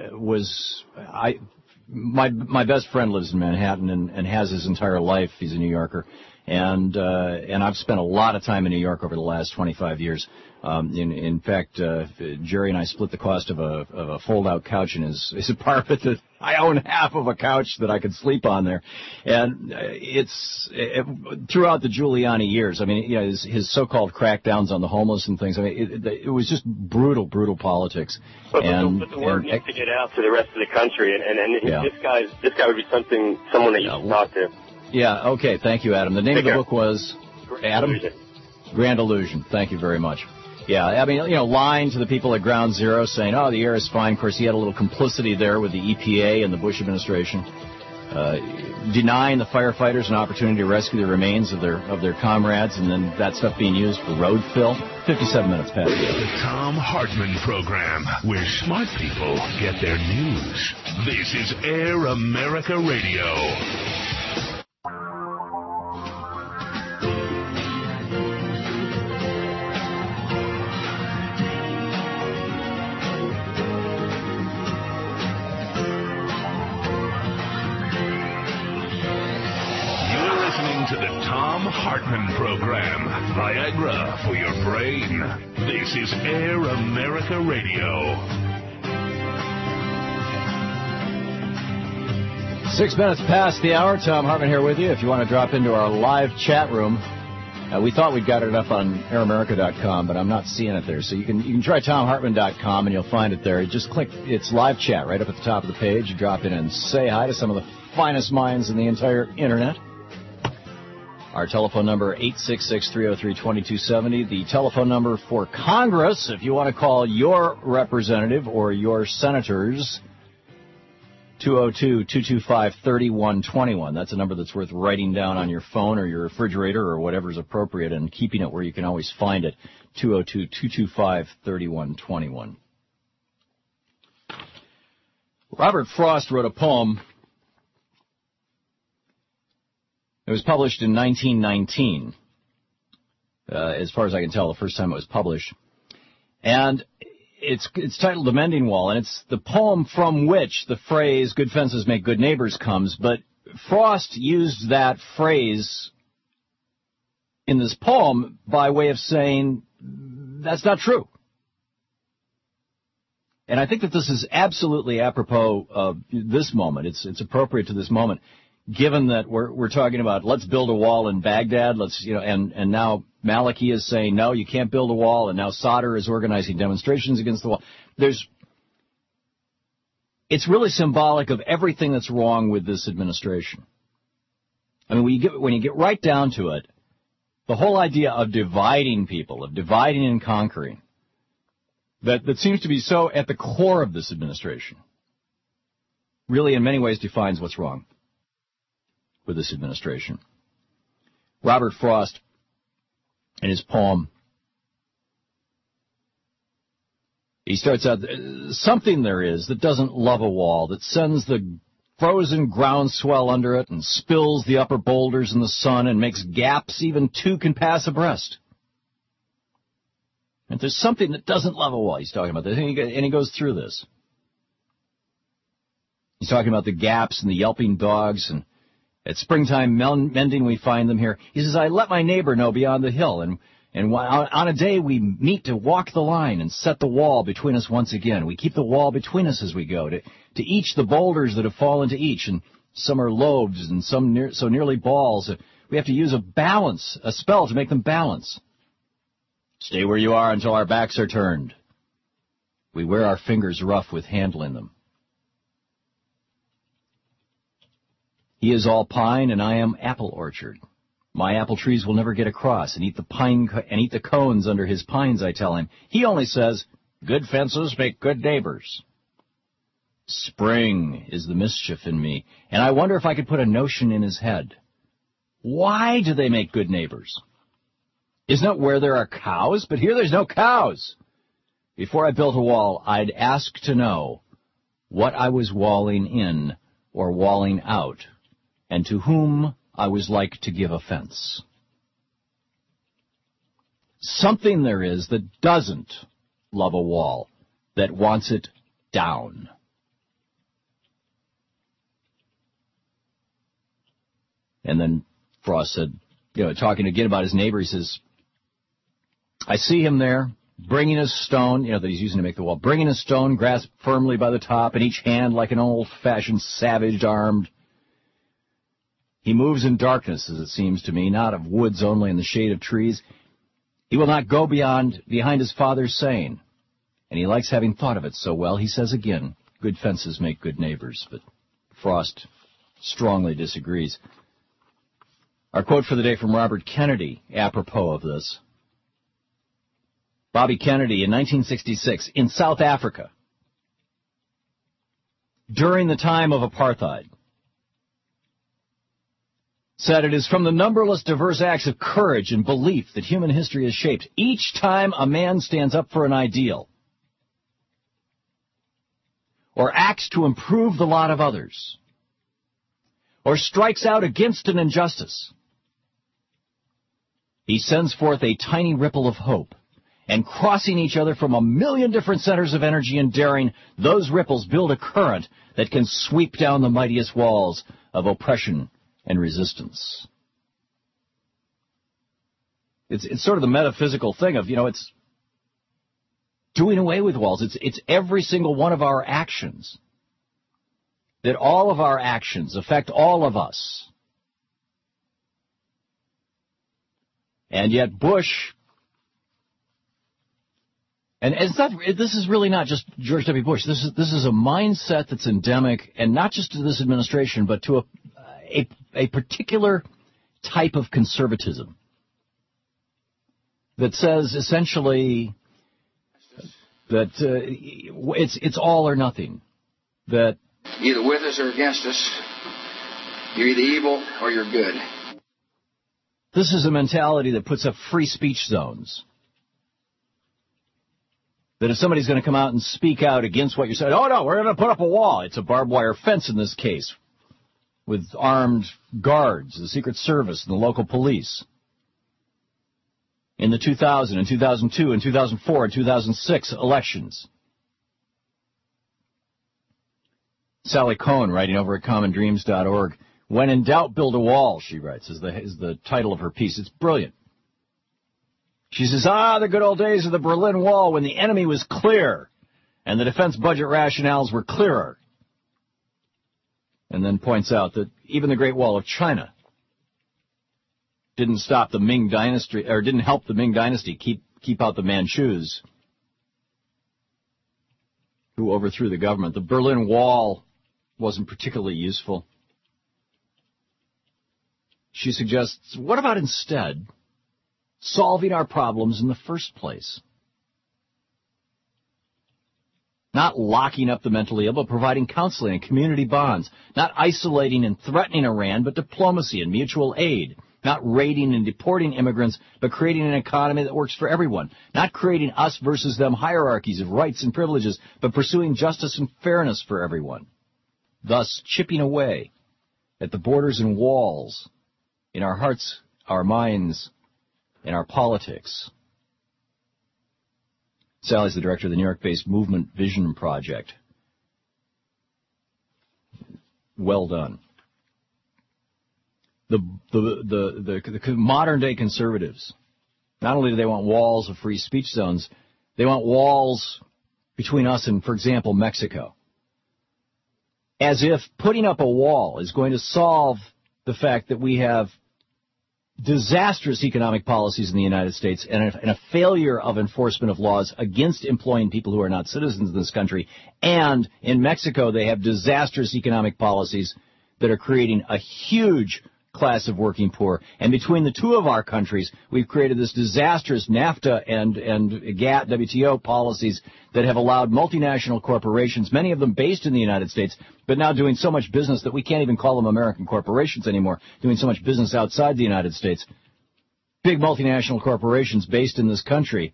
my best friend lives in Manhattan and has his entire life. He's a New Yorker. And I've spent a lot of time in New York over the last 25 years. In fact, Jerry and I split the cost of a fold-out couch in his apartment. That I own half of a couch that I could sleep on there. And throughout the Giuliani years, his so-called crackdowns on the homeless and things, it was just brutal politics. But the word needs to get out to the rest of the country, and this guy would be someone that you should talk to. Yeah, okay, thank you, Adam. The name of the book was Grand Illusion. Thank you very much. Yeah, lying to the people at Ground Zero, saying, the air is fine. Of course, he had a little complicity there with the EPA and the Bush administration. Denying the firefighters an opportunity to rescue the remains of their comrades, and then that stuff being used for road fill. 57 minutes past the hour. The Tom Hartman Program, where smart people get their news. This is Air America Radio. To the Tom Hartman Program. Viagra for your brain. This is Air America Radio. 6 minutes past the hour. Tom Hartman here with you. If you want to drop into our live chat room, we thought we'd got it up on airamerica.com, but I'm not seeing it there. So you can try TomHartman.com and you'll find it there. You just click it's live chat right up at the top of the page. You drop in and say hi to some of the finest minds in the entire internet. Our telephone number, 866-303-2270. The telephone number for Congress, if you want to call your representative or your senators, 202-225-3121. That's a number that's worth writing down on your phone or your refrigerator or whatever's appropriate and keeping it where you can always find it, 202-225-3121. Robert Frost wrote a poem. It was published in 1919, as far as I can tell, the first time it was published. And it's titled The Mending Wall, and it's the poem from which the phrase, good fences make good neighbors, comes. But Frost used that phrase in this poem by way of saying that's not true. And I think that this is absolutely apropos of this moment. It's appropriate to this moment. given that we're talking about let's build a wall in Baghdad, and now Maliki is saying no, you can't build a wall, and now Sadr is organizing demonstrations against the wall. It's really symbolic of everything that's wrong with this administration. I mean, when you get right down to it, the whole idea of dividing people, of dividing and conquering, that seems to be so at the core of this administration, really in many ways defines what's wrong with this administration. Robert Frost, in his poem, he starts out, something there is that doesn't love a wall, that sends the frozen groundswell under it and spills the upper boulders in the sun and makes gaps even two can pass abreast. And there's something that doesn't love a wall. He's talking about this, and he goes through this. He's talking about the gaps and the yelping dogs, and at springtime mending we find them here. He says, I let my neighbor know beyond the hill, and on a day we meet to walk the line and set the wall between us once again. We keep the wall between us as we go, to each the boulders that have fallen to each, and some are lobes and some so nearly balls. We have to use a spell to make them balance. Stay where you are until our backs are turned. We wear our fingers rough with handling them. He is all pine, and I am apple orchard. My apple trees will never get across and eat the cones under his pines, I tell him. He only says, good fences make good neighbors. Spring is the mischief in me, and I wonder if I could put a notion in his head. Why do they make good neighbors? Isn't it where there are cows? But here there's no cows. Before I built a wall, I'd ask to know what I was walling in or walling out, and to whom I was like to give offense. Something there is that doesn't love a wall, that wants it down. And then Frost said, talking again about his neighbor, he says, I see him there, bringing a stone, that he's using to make the wall, bringing a stone grasped firmly by the top, in each hand like an old-fashioned savage armed. He moves in darkness, as it seems to me, not of woods only in the shade of trees. He will not go behind his father's saying. And he likes having thought of it so well, he says again, good fences make good neighbors. But Frost strongly disagrees. Our quote for the day from Robert Kennedy, apropos of this. Bobby Kennedy in 1966 in South Africa, during the time of apartheid, said it is from the numberless diverse acts of courage and belief that human history is shaped. Each time a man stands up for an ideal or acts to improve the lot of others or strikes out against an injustice, he sends forth a tiny ripple of hope. And crossing each other from a million different centers of energy and daring, those ripples build a current that can sweep down the mightiest walls of oppression and resistance. It's sort of the metaphysical thing of, it's doing away with walls. It's every single one of our actions. That all of our actions affect all of us. And yet Bush... And this is really not just George W. Bush. This is a mindset that's endemic, and not just to this administration, but to a particular type of conservatism that says essentially that it's all or nothing. That either with us or against us, you're either evil or you're good. This is a mentality that puts up free speech zones. That if somebody's going to come out and speak out against what you're saying, oh no, we're going to put up a wall. It's a barbed wire fence in this case with armed guards, the Secret Service, and the local police. In the 2000 and 2002 and 2004 and 2006 elections. Sally Cohn, writing over at commondreams.org, when in doubt, build a wall, she writes, is the title of her piece. It's brilliant. She says, the good old days of the Berlin Wall when the enemy was clear and the defense budget rationales were clearer. and then points out that even the Great Wall of China didn't stop the Ming Dynasty, or didn't help the Ming Dynasty keep out the Manchus who overthrew the government. The Berlin Wall wasn't particularly useful. She suggests, what about instead solving our problems in the first place? Not locking up the mentally ill, but providing counseling and community bonds. Not isolating and threatening Iran, but diplomacy and mutual aid. Not raiding and deporting immigrants, but creating an economy that works for everyone. Not creating us versus them hierarchies of rights and privileges, but pursuing justice and fairness for everyone. Thus, chipping away at the borders and walls in our hearts, our minds, and our politics. Sally's the director of the New York-based Movement Vision Project. Well done. The modern-day conservatives, not only do they want walls of free speech zones, they want walls between us and, for example, Mexico. As if putting up a wall is going to solve the fact that we have disastrous economic policies in the United States and a failure of enforcement of laws against employing people who are not citizens of this country. And in Mexico, they have disastrous economic policies that are creating a huge class of working poor. And between the two of our countries, we've created this disastrous NAFTA and GATT, WTO policies that have allowed multinational corporations, many of them based in the United States, but now doing so much business that we can't even call them American corporations anymore, doing so much business outside the United States. Big multinational corporations based in this country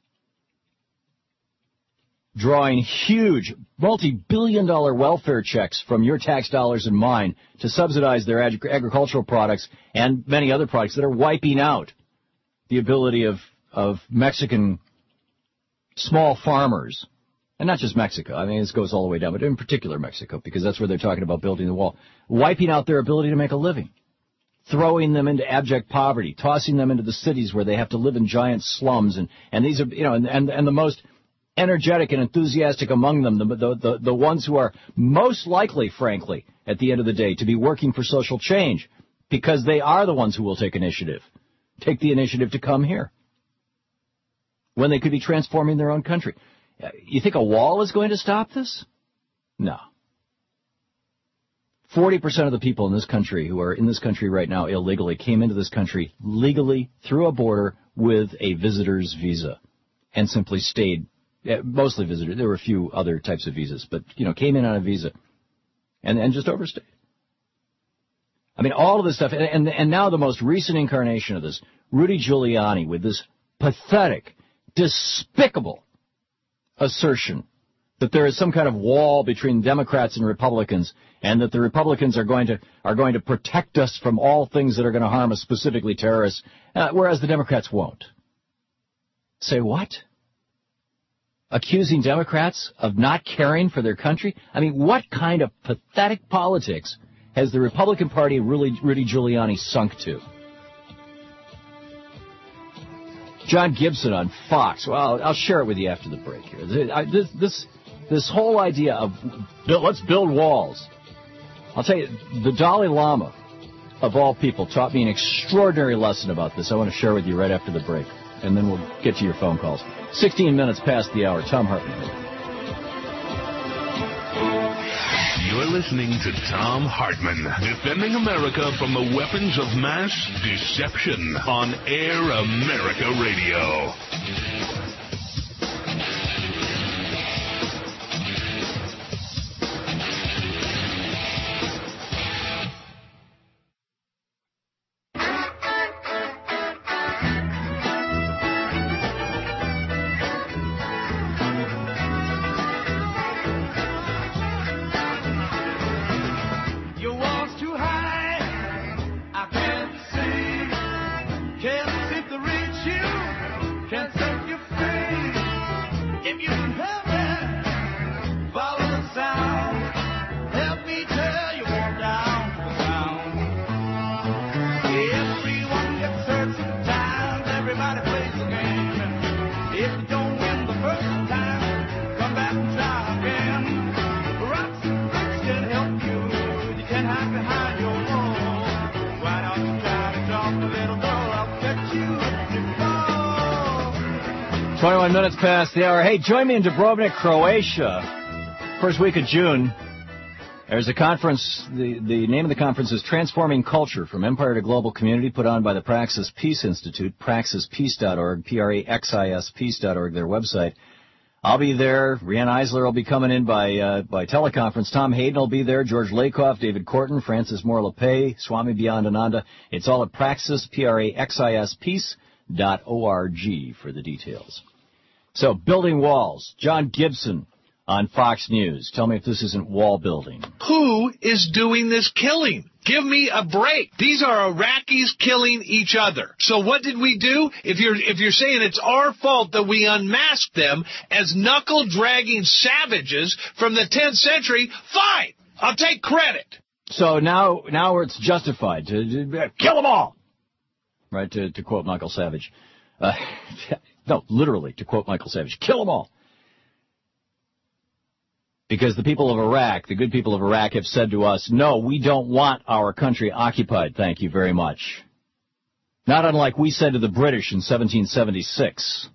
drawing huge multi-billion-dollar welfare checks from your tax dollars and mine to subsidize their agricultural products and many other products that are wiping out the ability of Mexican small farmers. And not just Mexico. I mean, this goes all the way down, but in particular Mexico, because that's where they're talking about building the wall. Wiping out their ability to make a living. Throwing them into abject poverty. Tossing them into the cities where they have to live in giant slums. And these are, and the most energetic and enthusiastic among them, the ones who are most likely, frankly, at the end of the day, to be working for social change, because they are the ones who will take initiative. Take the initiative to come here, when they could be transforming their own country. You think a wall is going to stop this? No. 40% of the people in this country who are in this country right now illegally came into this country legally through a border with a visitor's visa and simply stayed. Mostly visitors. There were a few other types of visas, but, came in on a visa and just overstayed. I mean, all of this stuff, and now the most recent incarnation of this, Rudy Giuliani, with this pathetic, despicable assertion that there is some kind of wall between Democrats and Republicans, and that the Republicans are going to protect us from all things that are going to harm us, specifically terrorists, whereas the Democrats won't. Say what? Accusing Democrats of not caring for their country? I mean, what kind of pathetic politics has the Republican Party Rudy Giuliani sunk to? John Gibson on Fox. Well, I'll share it with you after the break here. This whole idea of let's build walls. I'll tell you, the Dalai Lama, of all people, taught me an extraordinary lesson about this. I want to share with you right after the break, and then we'll get to your phone calls. 16 minutes past the hour. Tom Hartman. You're listening to Tom Hartman, defending America from the weapons of mass deception on Air America Radio. Can't seem to reach you, can't set you free. 21 minutes past the hour. Hey, join me in Dubrovnik, Croatia. First week of June. There's a conference. The name of the conference is Transforming Culture from Empire to Global Community, put on by the Praxis Peace Institute, praxispeace.org, Praxis peace.org, their website. I'll be there. Rianne Eisler will be coming in by teleconference. Tom Hayden will be there. George Lakoff, David Corton, Francis Moore-LePay, Swami Beyondananda. It's all at Praxis, Praxis peace.org for the details. So, building walls. John Gibson on Fox News. Tell me if this isn't wall building. Who is doing this killing? Give me a break. These are Iraqis killing each other. So what did we do? If you're saying it's our fault that we unmasked them as knuckle-dragging savages from the 10th century, fine. I'll take credit. So now it's justified to kill them all. Right, to quote Michael Savage. No, literally, to quote Michael Savage. Kill them all. Because the people of Iraq, the good people of Iraq, have said to us, no, we don't want our country occupied, thank you very much. Not unlike we said to the British in 1776.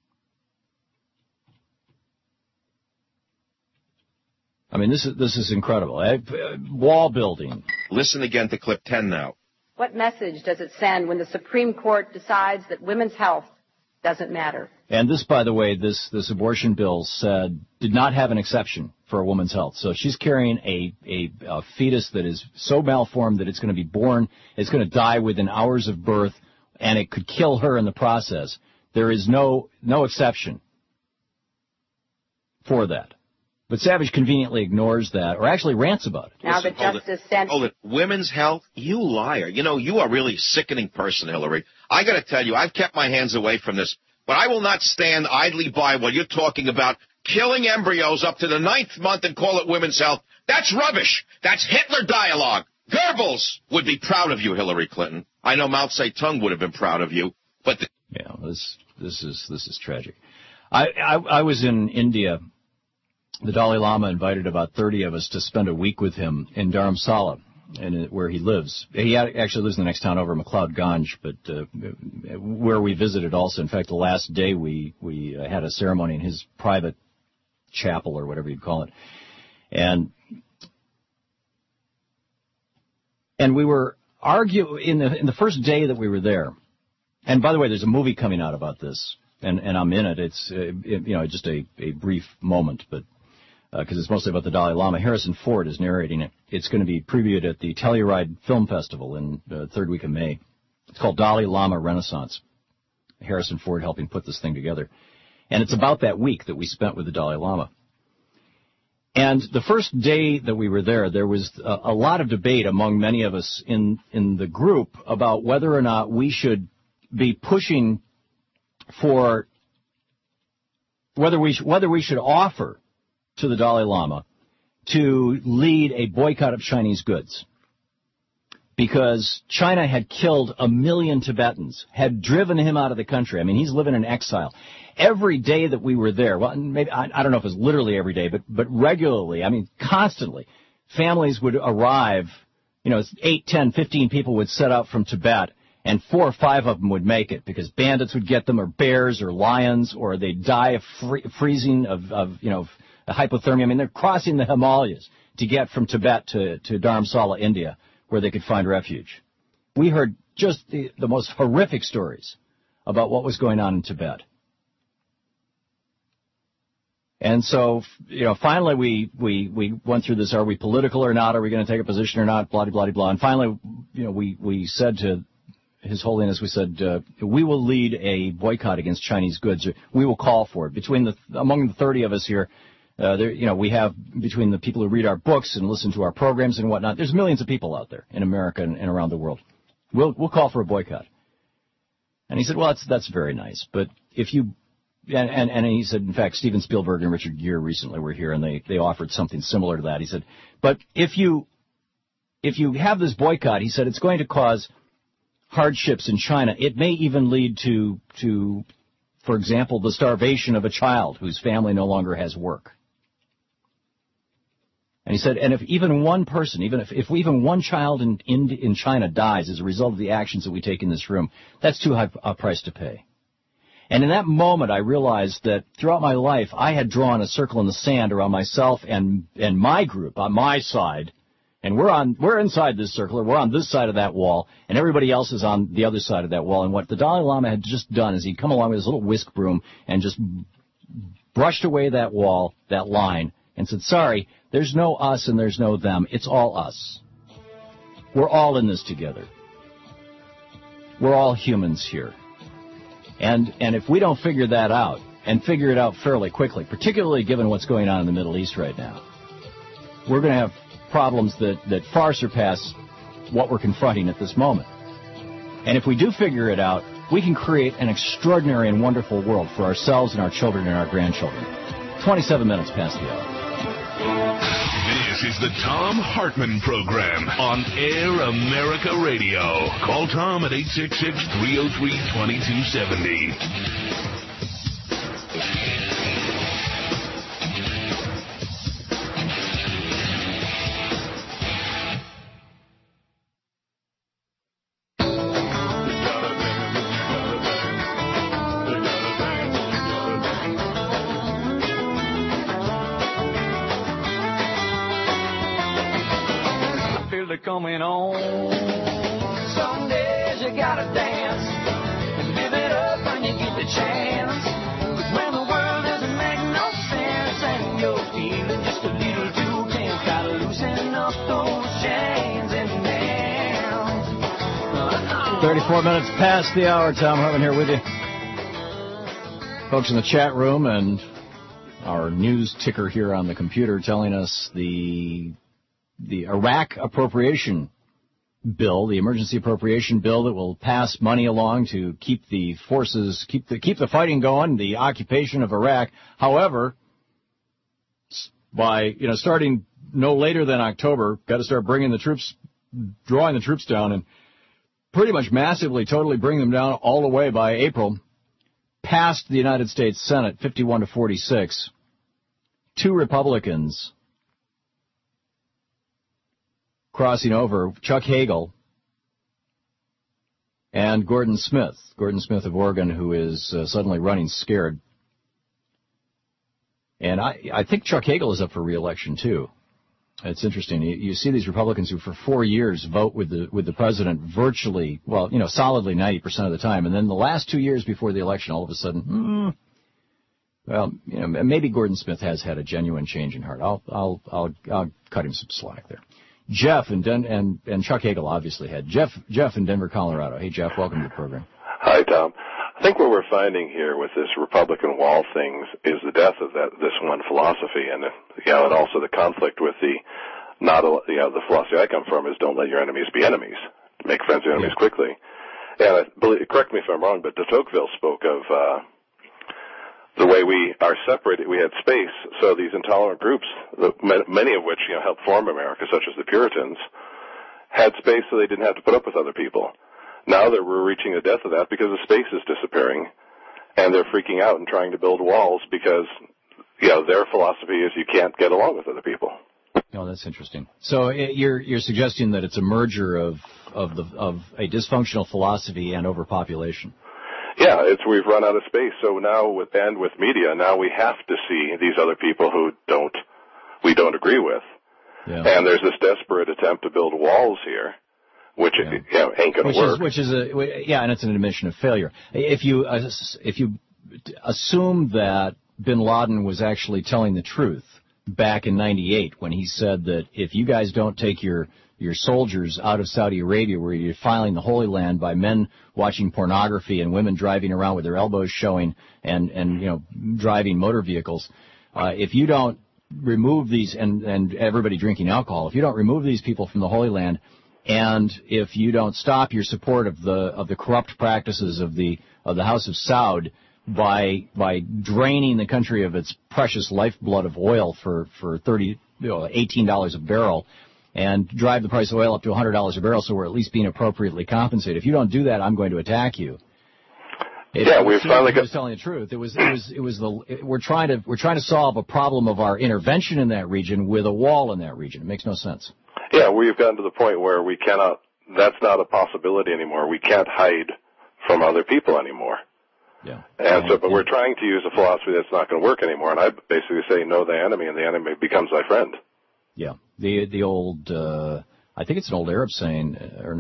I mean, this is incredible. Wall building. Listen again to clip 10 now. What message does it send when the Supreme Court decides that women's health doesn't matter? And this, by the way, this abortion bill said did not have an exception for a woman's health. So she's carrying a fetus that is so malformed that it's going to be born, it's going to die within hours of birth, and it could kill her in the process. There is no exception for that. But Savage conveniently ignores that, or actually rants about it. Now the justice sent... Hold it. Women's health? You liar. You know, you are really a sickening person, Hillary. I got to tell you, I've kept my hands away from this, but I will not stand idly by while you're talking about killing embryos up to the 9th month and call it women's health. That's rubbish. That's Hitler dialogue. Goebbels would be proud of you, Hillary Clinton. I know Mao Zedong would have been proud of you, but... Yeah, this is tragic. I was in India. The Dalai Lama invited about 30 of us to spend a week with him in Dharamsala, where he lives. He actually lives in the next town over, McLeod Ganj, but where we visited also. In fact, the last day we had a ceremony in his private chapel, or whatever you'd call it. And we were arguing in the first day that we were there. And by the way, there's a movie coming out about this, and I'm in it. It's just a brief moment, but because it's mostly about the Dalai Lama. Harrison Ford is narrating it. It's going to be previewed at the Telluride Film Festival in the third week of May. It's called Dalai Lama Renaissance. Harrison Ford helping put this thing together. And it's about that week that we spent with the Dalai Lama. And the first day that we were there was a lot of debate among many of us in the group about whether or not we should be pushing for whether we should offer to the Dalai Lama to lead a boycott of Chinese goods, because China had killed 1 million Tibetans, had driven him out of the country. I mean, he's living in exile. Every day that we were there, well, maybe I don't know if it was literally every day, but regularly, I mean, constantly, families would arrive, 8, 10, 15 people would set out from Tibet, and 4 or 5 of them would make it because bandits would get them, or bears, or lions, or they'd die of freezing, of hypothermia. I mean, they're crossing the Himalayas to get from Tibet to Dharamsala, India, where they could find refuge. We heard just the most horrific stories about what was going on in Tibet. And so, finally we went through this, are we political or not? Are we going to take a position or not? Blah, blah, blah, blah. And finally, we said to His Holiness, we said, we will lead a boycott against Chinese goods. We will call for it. Among the 30 of us here, we have, between the people who read our books and listen to our programs and whatnot, there's millions of people out there in America and around the world. We'll call for a boycott. And he said, well, that's very nice, but if you, and he said, in fact, Steven Spielberg and Richard Gere recently were here, and they offered something similar to that. He said, but if you have this boycott, he said, it's going to cause hardships in China. It may even lead to, for example, the starvation of a child whose family no longer has work. And he said, and if even one person, if even one child in China dies as a result of the actions that we take in this room, that's too high a price to pay. And in that moment, I realized that throughout my life, I had drawn a circle in the sand around myself and my group on my side. And we're inside this circle, or we're on this side of that wall, and everybody else is on the other side of that wall. And what the Dalai Lama had just done is he'd come along with his little whisk broom and just brushed away that wall, that line, and said, sorry, there's no us and there's no them. It's all us. We're all in this together. We're all humans here. And if we don't figure that out, and figure it out fairly quickly, particularly given what's going on in the Middle East right now, we're going to have problems that far surpass what we're confronting at this moment. And if we do figure it out, we can create an extraordinary and wonderful world for ourselves and our children and our grandchildren. 27 minutes past the hour. This is the Thom Hartmann Program on Air America Radio. Call Tom at 866-303-2270. Coming on. Some days you gotta dance and live it up when you get the chance. 'Cause when the world doesn't make no sense and you're feeling just a little too tense, gotta loosen up those chains and dance. 34 minutes past the hour. Thom Hartmann here with you. Folks in the chat room and our news ticker here on the computer telling us the Iraq appropriation bill, the emergency appropriation bill that will pass money along to keep the forces, keep the fighting going, the occupation of Iraq. However, by starting no later than October, got to start bringing the troops, drawing the troops down, and pretty much massively, totally bring them down all the way by April. Passed the United States Senate 51-46. 2 Republicans crossing over, Chuck Hagel and Gordon Smith of Oregon, who is suddenly running scared. And I think Chuck Hagel is up for re-election, too. It's interesting. You see these Republicans who for 4 years vote with the president virtually, solidly 90% of the time. And then the last 2 years before the election, all of a sudden, maybe Gordon Smith has had a genuine change in heart. I'll cut him some slack there. Jeff and Chuck Hagel obviously had. Jeff in Denver, Colorado. Hey, Jeff, welcome to the program. Hi, Tom. I think what we're finding here with this Republican wall things is the death of this one philosophy, and also the conflict with the philosophy I come from is don't let your enemies be enemies. Make friends with your enemies quickly. And correct me if I'm wrong, but de Tocqueville spoke of the way we are separated, we had space, so these intolerant groups, many of which helped form America, such as the Puritans, had space so they didn't have to put up with other people. Now that we're reaching the death of that because the space is disappearing, and they're freaking out and trying to build walls because their philosophy is you can't get along with other people. Oh, that's interesting. So you're suggesting that it's a merger of a dysfunctional philosophy and overpopulation. Yeah, we've run out of space. So now with media, now we have to see these other people who we don't agree with. Yeah. And there's this desperate attempt to build walls here, which ain't going to work. And it's an admission of failure. If you assume that bin Laden was actually telling the truth back in '98 when he said that if you guys don't take your soldiers out of Saudi Arabia, where you're defiling the Holy Land by men watching pornography and women driving around with their elbows showing and driving motor vehicles, if you don't remove these and everybody drinking alcohol, if you don't remove these people from the Holy Land, and if you don't stop your support of the corrupt practices of the House of Saud by draining the country of its precious lifeblood of oil for $18 a barrel, and drive the price of oil up to $100 a barrel, so we're at least being appropriately compensated. If you don't do that, I'm going to attack you. We've finally got. I was telling the truth. We're trying to solve a problem of our intervention in that region with a wall in that region. It makes no sense. Yeah, we've gotten to the point where we cannot. That's not a possibility anymore. We can't hide from other people anymore. Yeah. And so, but we're trying to use a philosophy that's not going to work anymore. And I basically say, know the enemy, and the enemy becomes thy friend. Yeah. The old, I think it's an old Arab saying,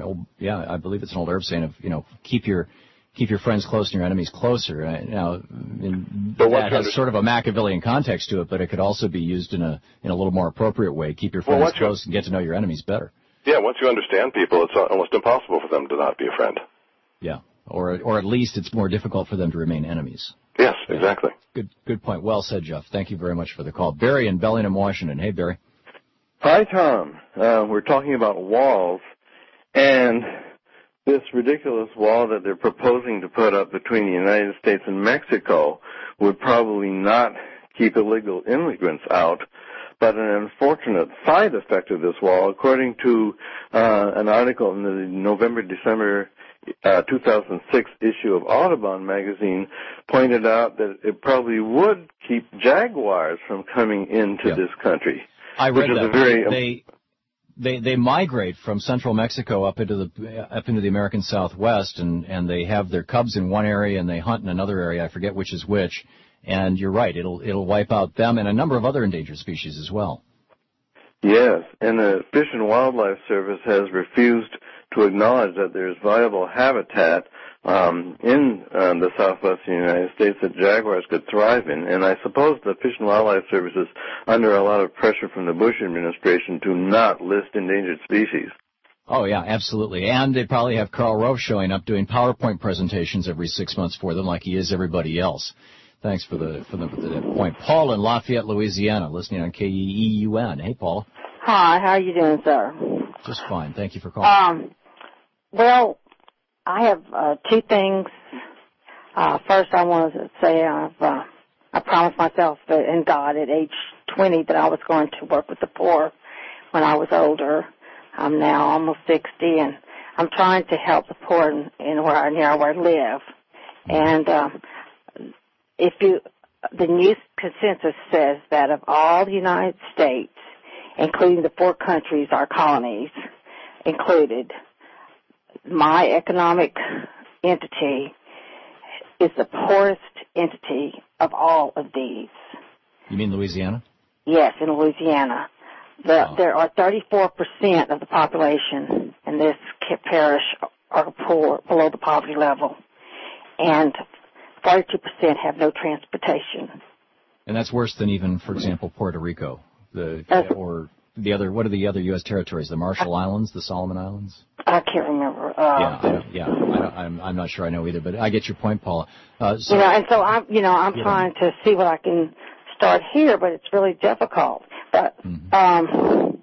I believe it's an old Arab saying of, keep your friends close and your enemies closer. Now, that has sort of a Machiavellian context to it, but it could also be used in a little more appropriate way. Keep your friends close and get to know your enemies better. Yeah, once you understand people, it's almost impossible for them to not be a friend. Yeah. Or at least it's more difficult for them to remain enemies. Yes, exactly. Good point. Well said, Jeff. Thank you very much for the call. Barry in Bellingham, Washington. Hey, Barry. Hi, Tom. We're talking about walls, and this ridiculous wall that they're proposing to put up between the United States and Mexico would probably not keep illegal immigrants out. But an unfortunate side effect of this wall, according to an article in the November-December 2006 issue of Audubon magazine, pointed out that it probably would keep jaguars from coming into this country. I read that. They migrate from central Mexico up into the American Southwest, and they have their cubs in one area and they hunt in another area. I forget which is which. And you're right, it'll wipe out them and a number of other endangered species as well. Yes, and the Fish and Wildlife Service has refused to acknowledge that there's viable habitat in the southwestern United States that jaguars could thrive in. And I suppose the Fish and Wildlife Service is under a lot of pressure from the Bush administration to not list endangered species. Oh, yeah, absolutely. And they probably have Karl Rove showing up doing PowerPoint presentations every 6 months for them like he is everybody else. Thanks for the point. Paul in Lafayette, Louisiana, listening on KEEUN. Hey, Paul. Hi, how are you doing, sir? Just fine. Thank you for calling. Well, I have two things. First, I wanted to say I promised myself that in God at age 20 that I was going to work with the poor when I was older. I'm now almost 60, and I'm trying to help the poor in where I live. And the new consensus says that of all the United States, including the 4 countries, our colonies included, my economic entity is the poorest entity of all of these. You mean Louisiana? Yes, in Louisiana. There are 34% of the population in this parish are poor, below the poverty level, and 42% have no transportation. And that's worse than even, for example, Puerto Rico, or the other. What are the other U.S. territories? The Marshall Islands, the Solomon Islands? I can't remember. I'm not sure I know either, but I get your point, Paula. I'm trying to see what I can start here, but it's really difficult. But I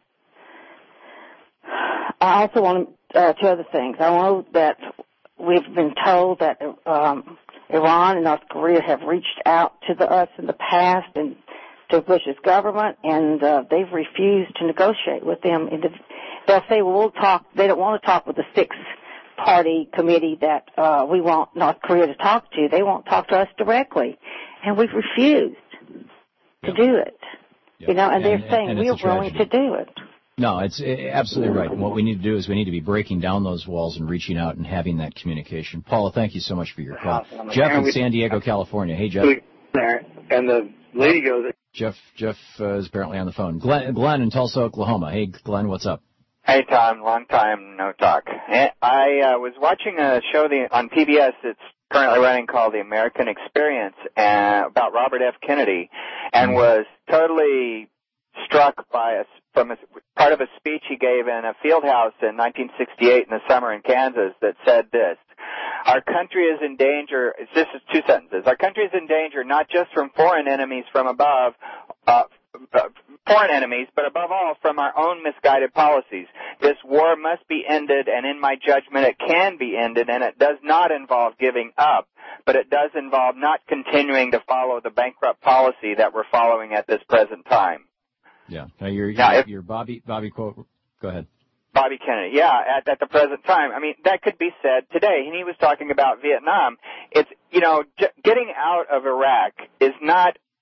also want two other things. I know that we've been told that Iran and North Korea have reached out to us in the past and to Bush's government, and they've refused to negotiate with them. They'll say, well, we'll talk. They don't want to talk with the 6-party committee that we want North Korea to talk to. They won't talk to us directly, and we've refused to do it. And they're saying we're willing to do it. No, it's absolutely right. And what we need to do is we need to be breaking down those walls and reaching out and having that communication. Paula, thank you so much for your call. Jeff in San Diego, California. Hey, Jeff. And the lady goes... Jeff is apparently on the phone. Glenn in Tulsa, Oklahoma. Hey, Glenn, what's up? Hey, Tom. Long time no talk. I was watching a show on PBS that's currently running called The American Experience about Robert F. Kennedy, and was totally struck by part of a speech he gave in a field house in 1968 in the summer in Kansas that said this: our country is in danger. This is 2 sentences. Our country is in danger not just from foreign enemies from above, foreign enemies, but above all from our own misguided policies. This war must be ended, and in my judgment it can be ended, and it does not involve giving up, but it does involve not continuing to follow the bankrupt policy that we're following at this present time. Yeah. Now your Bobby quote. Go ahead. Bobby Kennedy. Yeah, at the present time. I mean, that could be said today. And he was talking about Vietnam. It's, getting out of Iraq is not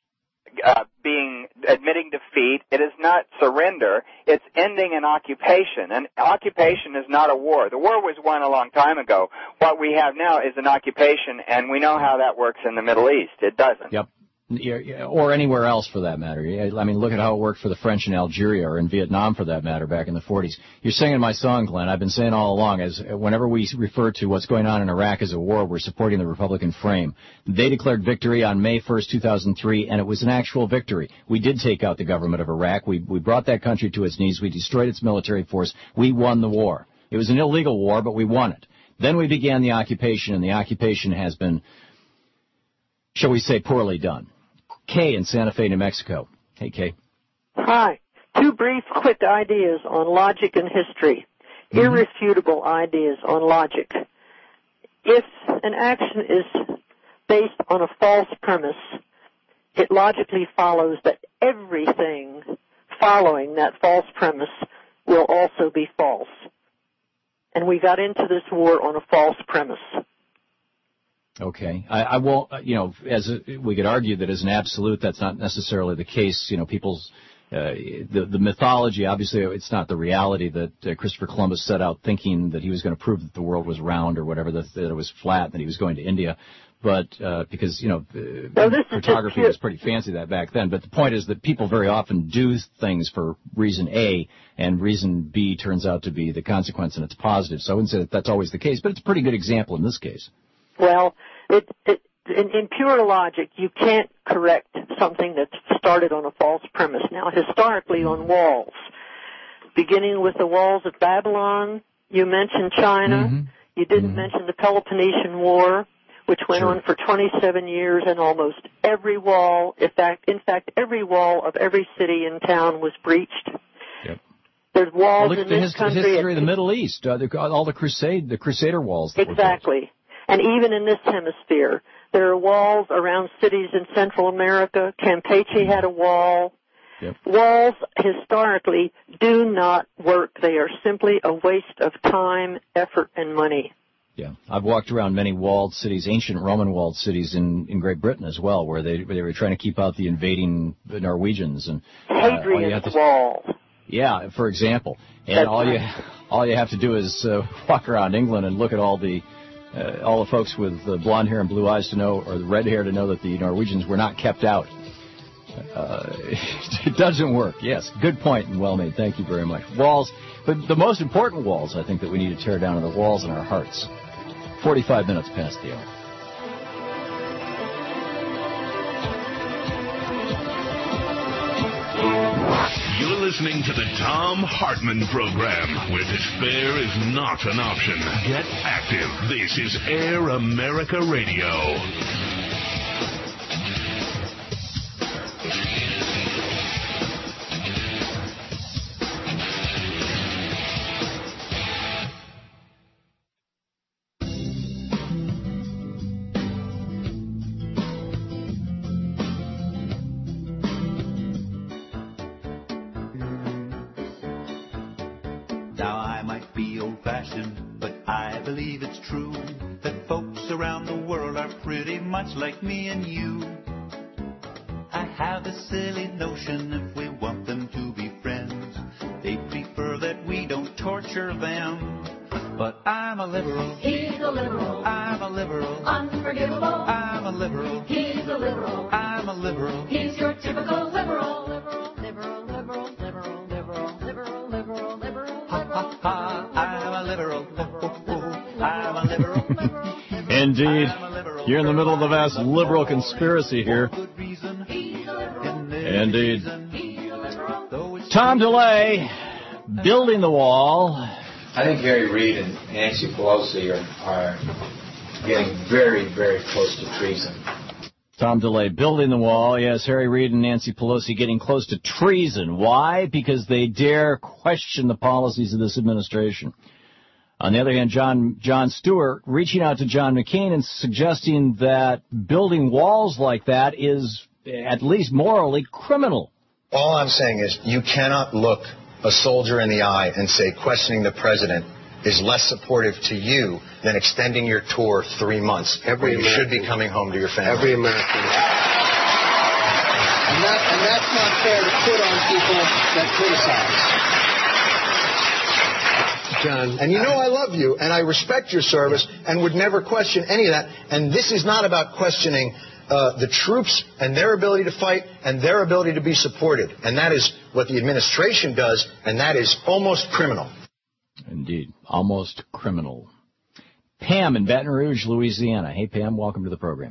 admitting defeat. It is not surrender. It's ending an occupation. And occupation is not a war. The war was won a long time ago. What we have now is an occupation, and we know how that works in the Middle East. It doesn't. Yep. Or anywhere else for that matter. I mean, look at how it worked for the French in Algeria or in Vietnam for that matter back in the 40s. You're singing my song, Glenn. I've been saying all along, as whenever we refer to what's going on in Iraq as a war, we're supporting the Republican frame. They declared victory on May 1st, 2003, and it was an actual victory. We did take out the government of Iraq. We brought that country to its knees. We destroyed its military force. We won the war. It was an illegal war, but we won it. Then we began the occupation, and the occupation has been, shall we say, poorly done. Kay in Santa Fe, New Mexico. Hey, Kay. Hi. Two brief, quick ideas on logic and history. Irrefutable ideas on logic. If an action is based on a false premise, it logically follows that everything following that false premise will also be false. And we got into this war on a false premise. Okay. I won't, we could argue that as an absolute, that's not necessarily the case. People's, the mythology, obviously, it's not the reality that Christopher Columbus set out thinking that he was going to prove that the world was round or whatever, that it was flat, that he was going to India. But, because, photography was pretty fancy that back then. But the point is that people very often do things for reason A, and reason B turns out to be the consequence, and it's positive. So I wouldn't say that that's always the case, but it's a pretty good example in this case. Well, in pure logic, you can't correct something that's started on a false premise. Now, historically on walls, beginning with the walls of Babylon, you mentioned China. You didn't mention the Peloponnesian War, which went on for 27 years, and almost every wall, in fact, every wall of every city and town was breached. Yep. There's walls in this country. The history of the Middle East, all the Crusader walls. Exactly. And even in this hemisphere, there are walls around cities in Central America. Campeche had a wall. Yep. Walls, historically, do not work. They are simply a waste of time, effort, and money. Yeah. I've walked around many walled cities, ancient Roman walled cities in Great Britain as well, where they were trying to keep out the invading Norwegians. And Hadrian's Wall. Yeah, for example. And all you have to do is walk around England and look at all the folks with blonde hair and blue eyes to know, or the red hair to know that the Norwegians were not kept out. It doesn't work. Yes, good point and well made. Thank you very much. Walls, but the most important walls I think that we need to tear down are the walls in our hearts. 45 minutes past the hour. You're listening to the Thom Hartmann Program, where despair is not an option. Get active. This is Air America Radio. Like me and you, I have a silly notion if we want them to be friends, they prefer that we don't torture them. But I'm a liberal, he's a liberal, I'm a liberal, unforgivable, I'm a liberal, he's a liberal, I'm a liberal, he's your typical liberal, liberal, liberal, liberal, liberal, liberal, liberal, liberal, liberal, ha ha ha, I'm a liberal, ho, ho, ho. I'm a liberal. Indeed. You're in the middle of the vast liberal conspiracy here. Indeed. Tom DeLay, building the wall. I think Harry Reid and Nancy Pelosi are getting very, very close to treason. Tom DeLay, building the wall. Yes, Harry Reid and Nancy Pelosi getting close to treason. Why? Because they dare question the policies of this administration. On the other hand, Jon Stewart reaching out to John McCain and suggesting that building walls like that is at least morally criminal. All I'm saying is you cannot look a soldier in the eye and say questioning the president is less supportive to you than extending your tour 3 months. You should be coming home to your family. Every American. And that's not fair to put on people that criticize. John. And you know I love you, and I respect your service, and would never question any of that. And this is not about questioning the troops and their ability to fight and their ability to be supported. And that is what the administration does, and that is almost criminal. Indeed. Almost criminal. Pam in Baton Rouge, Louisiana. Hey, Pam, welcome to the program.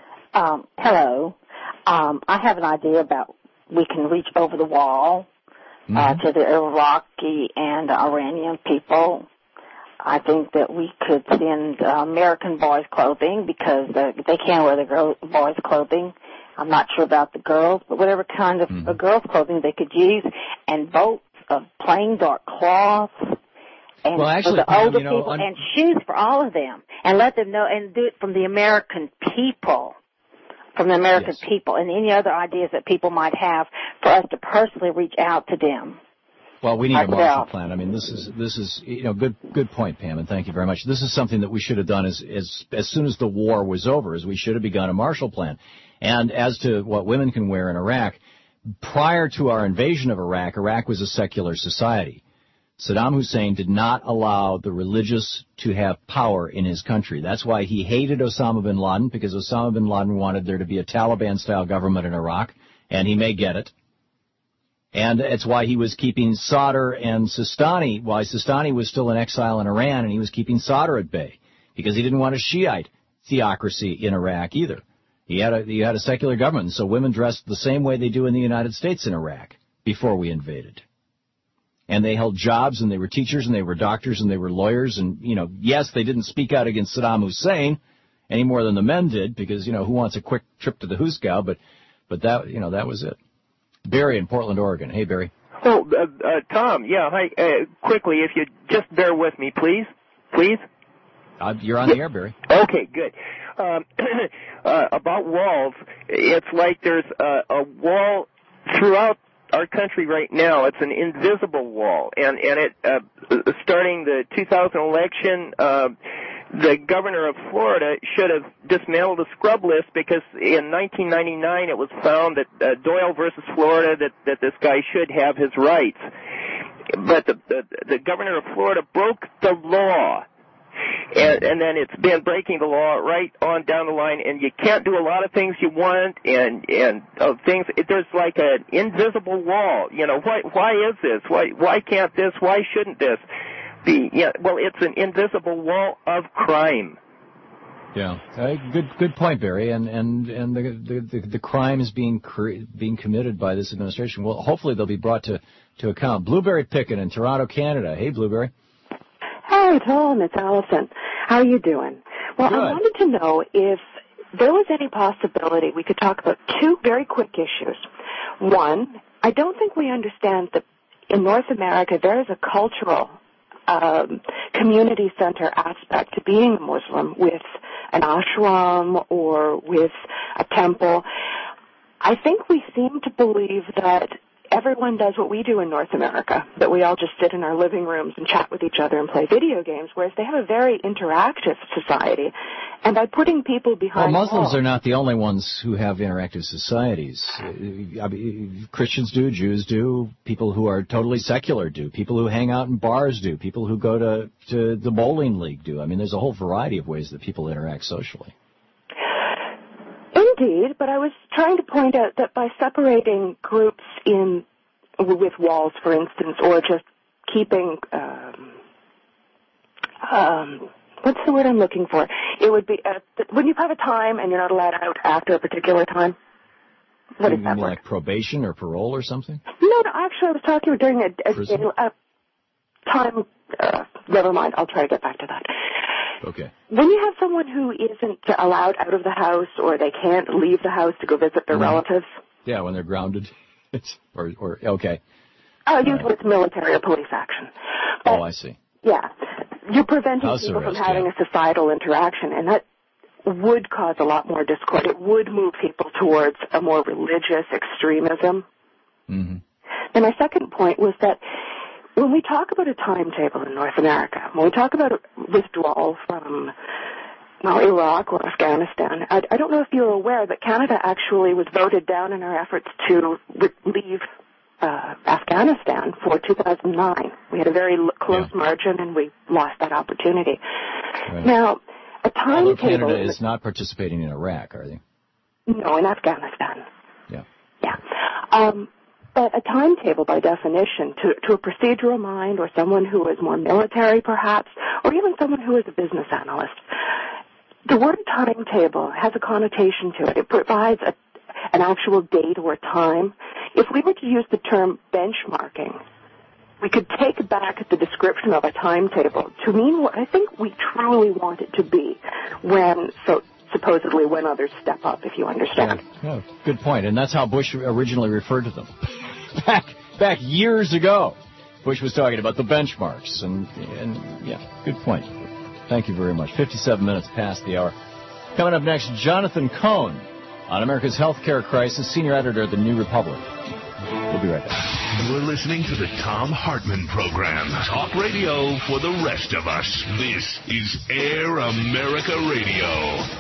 Hello. I have an idea about we can reach over the wall to the Iraqi and Iranian people. I think that we could send American boys' clothing because they can't wear the boys' clothing. I'm not sure about the girls, but whatever kind of girls' clothing they could use, and boats of plain dark cloth, and well, actually, for the older Pam, people, and shoes for all of them, and let them know, and do it from the American people. From the American people, and any other ideas that people might have for us to personally reach out to them. Well, we need a Marshall Plan. I mean, this is good point, Pam, and thank you very much. This is something that we should have done as soon as the war was over, as we should have begun a Marshall Plan. And as to what women can wear in Iraq, prior to our invasion of Iraq, Iraq was a secular society. Saddam Hussein did not allow the religious to have power in his country. That's why he hated Osama bin Laden, because Osama bin Laden wanted there to be a Taliban-style government in Iraq, and he may get it. And it's why he was keeping Sadr and Sistani, why Sistani was still in exile in Iran, and he was keeping Sadr at bay, because he didn't want a Shiite theocracy in Iraq either. He had a secular government, so women dressed the same way they do in the United States in Iraq before we invaded. And they held jobs, and they were teachers, and they were doctors, and they were lawyers, and, yes, they didn't speak out against Saddam Hussein any more than the men did, because, who wants a quick trip to the Hooskow, but that, that was it. Barry in Portland, Oregon. Hey, Barry. Oh, Tom, yeah, hi, quickly, if you just bear with me, please. You're on the air, Barry. Okay, good. About walls, it's like there's a wall throughout our country right now. It's an invisible wall, and it starting the 2000 election, the governor of Florida should have dismantled the scrub list, because in 1999 it was found that Doyle versus Florida that this guy should have his rights, but the governor of Florida broke the law. And then it's been breaking the law right on down the line, and you can't do a lot of things you want, and things. There's like an invisible wall. Why is this? Why can't this? Why shouldn't this be? Yeah, well, it's an invisible wall of crime. Yeah, good point, Barry. And the crime is being committed by this administration. Well, hopefully they'll be brought to account. Blueberry Pickett in Toronto, Canada. Hey, Blueberry. Hi, Tom. It's Allison. How are you doing? Well, Good. I wanted to know if there was any possibility we could talk about two very quick issues. One, I don't think we understand that in North America there is a cultural community center aspect to being a Muslim, with an ashram or with a temple. I think we seem to believe that everyone does what we do in North America, that we all just sit in our living rooms and chat with each other and play video games, whereas they have a very interactive society. And by putting people behind Muslims walls, are not the only ones who have interactive societies. Christians do, Jews do, people who are totally secular do, people who hang out in bars do, people who go to the bowling league do. I mean, there's a whole variety of ways that people interact socially. Indeed, but I was trying to point out that by separating groups with walls, for instance, or just keeping, what's the word I'm looking for? It would be, when you have a time and you're not allowed out after a particular time. What does that mean, work? like probation or parole or something? No, actually I was talking during a time, never mind, I'll try to get back to that. Okay. When you have someone who isn't allowed out of the house, or they can't leave the house to go visit their relatives. Yeah, when they're grounded. or okay. Usually it's military or police action. Oh, I see. Yeah. You're preventing House people arrest, from having a societal interaction, and that would cause a lot more discord. It would move people towards a more religious extremism. Mm-hmm. And my second point was that when we talk about a timetable in North America, when we talk about withdrawal from Iraq or Afghanistan. I don't know if you're aware that Canada actually was voted down in our efforts to leave Afghanistan for 2009. We had a very close margin, and we lost that opportunity. Right. Now, a timetable... Although Canada is not participating in Iraq, are they? No, in Afghanistan. Yeah. Yeah. But a timetable, by definition, to a procedural mind or someone who is more military, perhaps, or even someone who is a business analyst, the word timetable has a connotation to it. It provides an actual date or time. If we were to use the term benchmarking, we could take back the description of a timetable to mean what I think we truly want it to be supposedly when others step up, if you understand. Yeah, good point. And that's how Bush originally referred to them. Back years ago, Bush was talking about the benchmarks. And yeah, good point. Thank you very much. 57 minutes past the hour. Coming up next, Jonathan Cohn on America's healthcare crisis, senior editor at the New Republic. We'll be right back. You're listening to the Thom Hartmann Program. Talk radio for the rest of us. This is Air America Radio.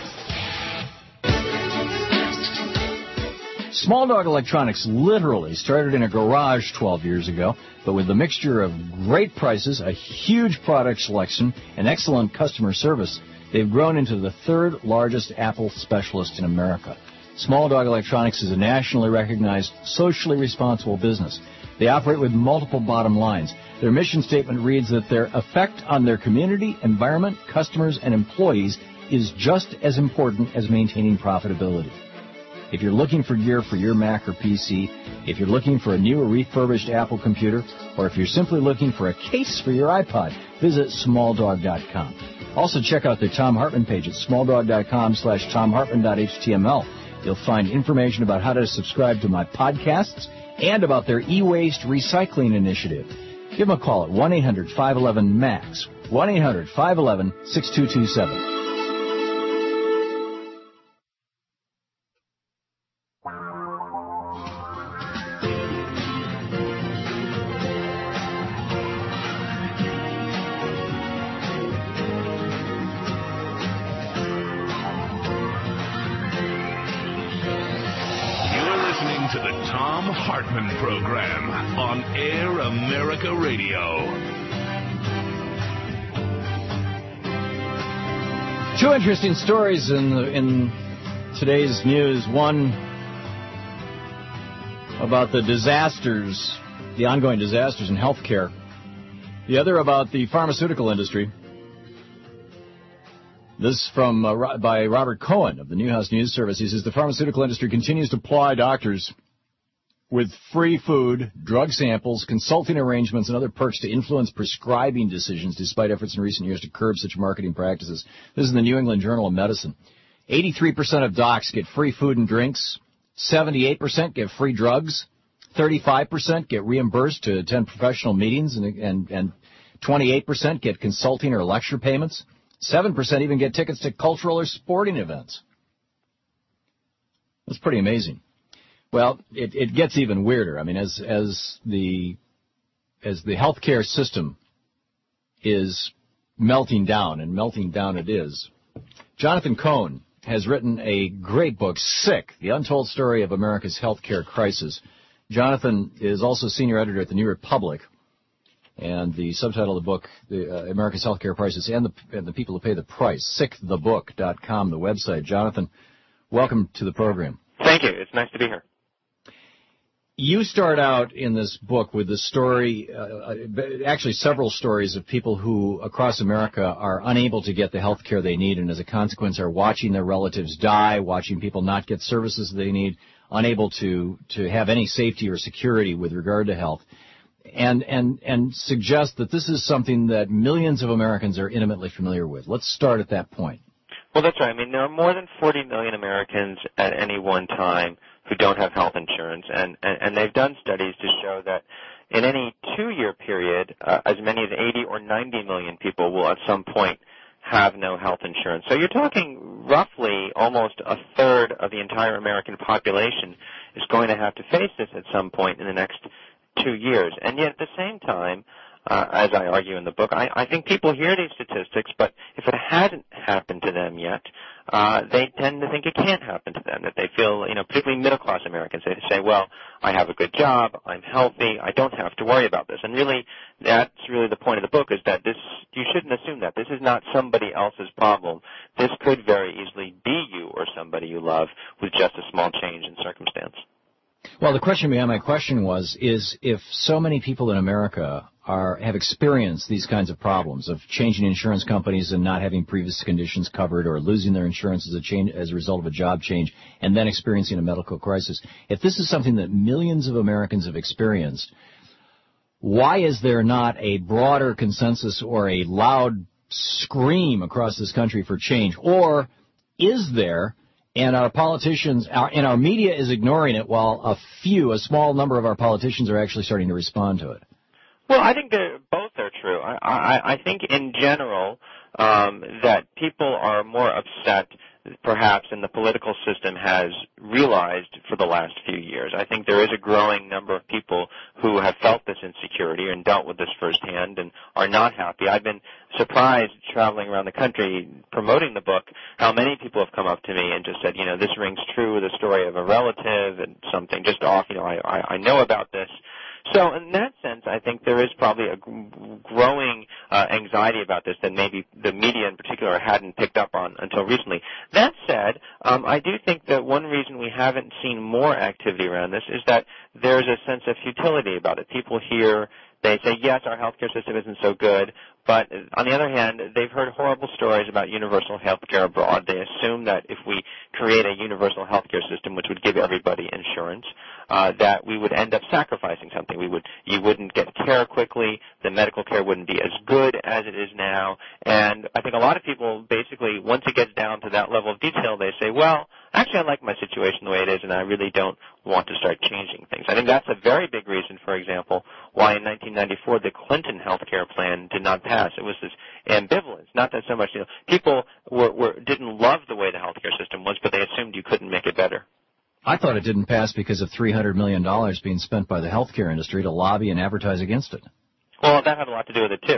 Small Dog Electronics literally started in a garage 12 years ago, but with a mixture of great prices, a huge product selection, and excellent customer service, they've grown into the third largest Apple specialist in America. Small Dog Electronics is a nationally recognized, socially responsible business. They operate with multiple bottom lines. Their mission statement reads that their effect on their community, environment, customers, and employees is just as important as maintaining profitability. If you're looking for gear for your Mac or PC, if you're looking for a new or refurbished Apple computer, or if you're simply looking for a case for your iPod, visit smalldog.com. Also check out the Thom Hartmann page at smalldog.com/thomhartmann.html. You'll find information about how to subscribe to my podcasts and about their e-waste recycling initiative. Give them a call at 1-800-511-MAX, 1-800-511-6227. To the Thom Hartmann Program on Air America Radio. Two interesting stories in today's news. One about the disasters, the ongoing disasters in healthcare. The other about the pharmaceutical industry. This from by Robert Cohen of the Newhouse News Service. He says the pharmaceutical industry continues to ply doctors with free food, drug samples, consulting arrangements, and other perks to influence prescribing decisions despite efforts in recent years to curb such marketing practices. This is in the New England Journal of Medicine. 83% of docs get free food and drinks. 78% get free drugs. 35% get reimbursed to attend professional meetings, and 28% get consulting or lecture payments. 7% even get tickets to cultural or sporting events. That's pretty amazing. Well, it gets even weirder. I mean, as the healthcare system is melting down, and melting down it is, Jonathan Cohn has written a great book, Sick, The Untold Story of America's Healthcare Crisis. Jonathan is also senior editor at the New Republic, and the subtitle of the book, America's Healthcare Crisis and the People Who Pay the Price, sickthebook.com, the website. Jonathan, welcome to the program. Thank you. It's nice to be here. You start out in this book with the story, actually several stories of people who across America are unable to get the health care they need, and as a consequence are watching their relatives die, watching people not get services they need, unable to have any safety or security with regard to health, and suggest that this is something that millions of Americans are intimately familiar with. Let's start at that point. Well, that's right. I mean, there are more than 40 million Americans at any one time who don't have health insurance, and they've done studies to show that in any 2-year period, as many as 80 or 90 million people will at some point have no health insurance. So you're talking roughly almost a third of the entire American population is going to have to face this at some point in the next 2 years. And yet at the same time, as I argue in the book. I think people hear these statistics, but if it hasn't happened to them yet, they tend to think it can't happen to them, that they feel, particularly middle-class Americans, they say, well, I have a good job, I'm healthy, I don't have to worry about this. And really, that's really the point of the book, is that you shouldn't assume that. This is not somebody else's problem. This could very easily be you or somebody you love with just a small change in circumstance. Well, the question behind my question is if so many people in America have experienced these kinds of problems of changing insurance companies and not having previous conditions covered, or losing their insurance as a result of a job change, and then experiencing a medical crisis. If this is something that millions of Americans have experienced, why is there not a broader consensus or a loud scream across this country for change? Or is there, and our politicians, and our media is ignoring it, while a small number of our politicians are actually starting to respond to it? Well, I think both are true. I think in general that people are more upset, perhaps, than the political system has realized for the last few years. I think there is a growing number of people who have felt this insecurity and dealt with this firsthand and are not happy. I've been surprised traveling around the country promoting the book how many people have come up to me and just said, this rings true with a story of a relative and something just off, I know about this. So in that sense, I think there is probably a growing anxiety about this that maybe the media in particular hadn't picked up on until recently. That said, I do think that one reason we haven't seen more activity around this is that there's a sense of futility about it. People hear, they say, yes, our healthcare system isn't so good, but on the other hand, they've heard horrible stories about universal healthcare abroad. They assume that if we create a universal healthcare system which would give everybody insurance, that we would end up sacrificing something. You wouldn't get care quickly, the medical care wouldn't be as good as it is now, and I think a lot of people basically, once it gets down to that level of detail, they say, well, actually I like my situation the way it is and I really don't want to start changing things. I think that's a very big reason, for example, why in 1994 the Clinton health care plan did not pass. It was this ambivalence, not that so much, people didn't love the way the health care system was, but they assumed you couldn't make it better. I thought it didn't pass because of $300 million being spent by the healthcare industry to lobby and advertise against it. Well, that had a lot to do with it, too.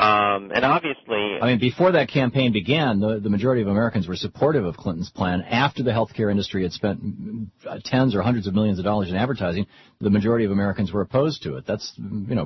And obviously... before that campaign began, the majority of Americans were supportive of Clinton's plan. After the healthcare industry had spent tens or hundreds of millions of dollars in advertising, the majority of Americans were opposed to it. That's,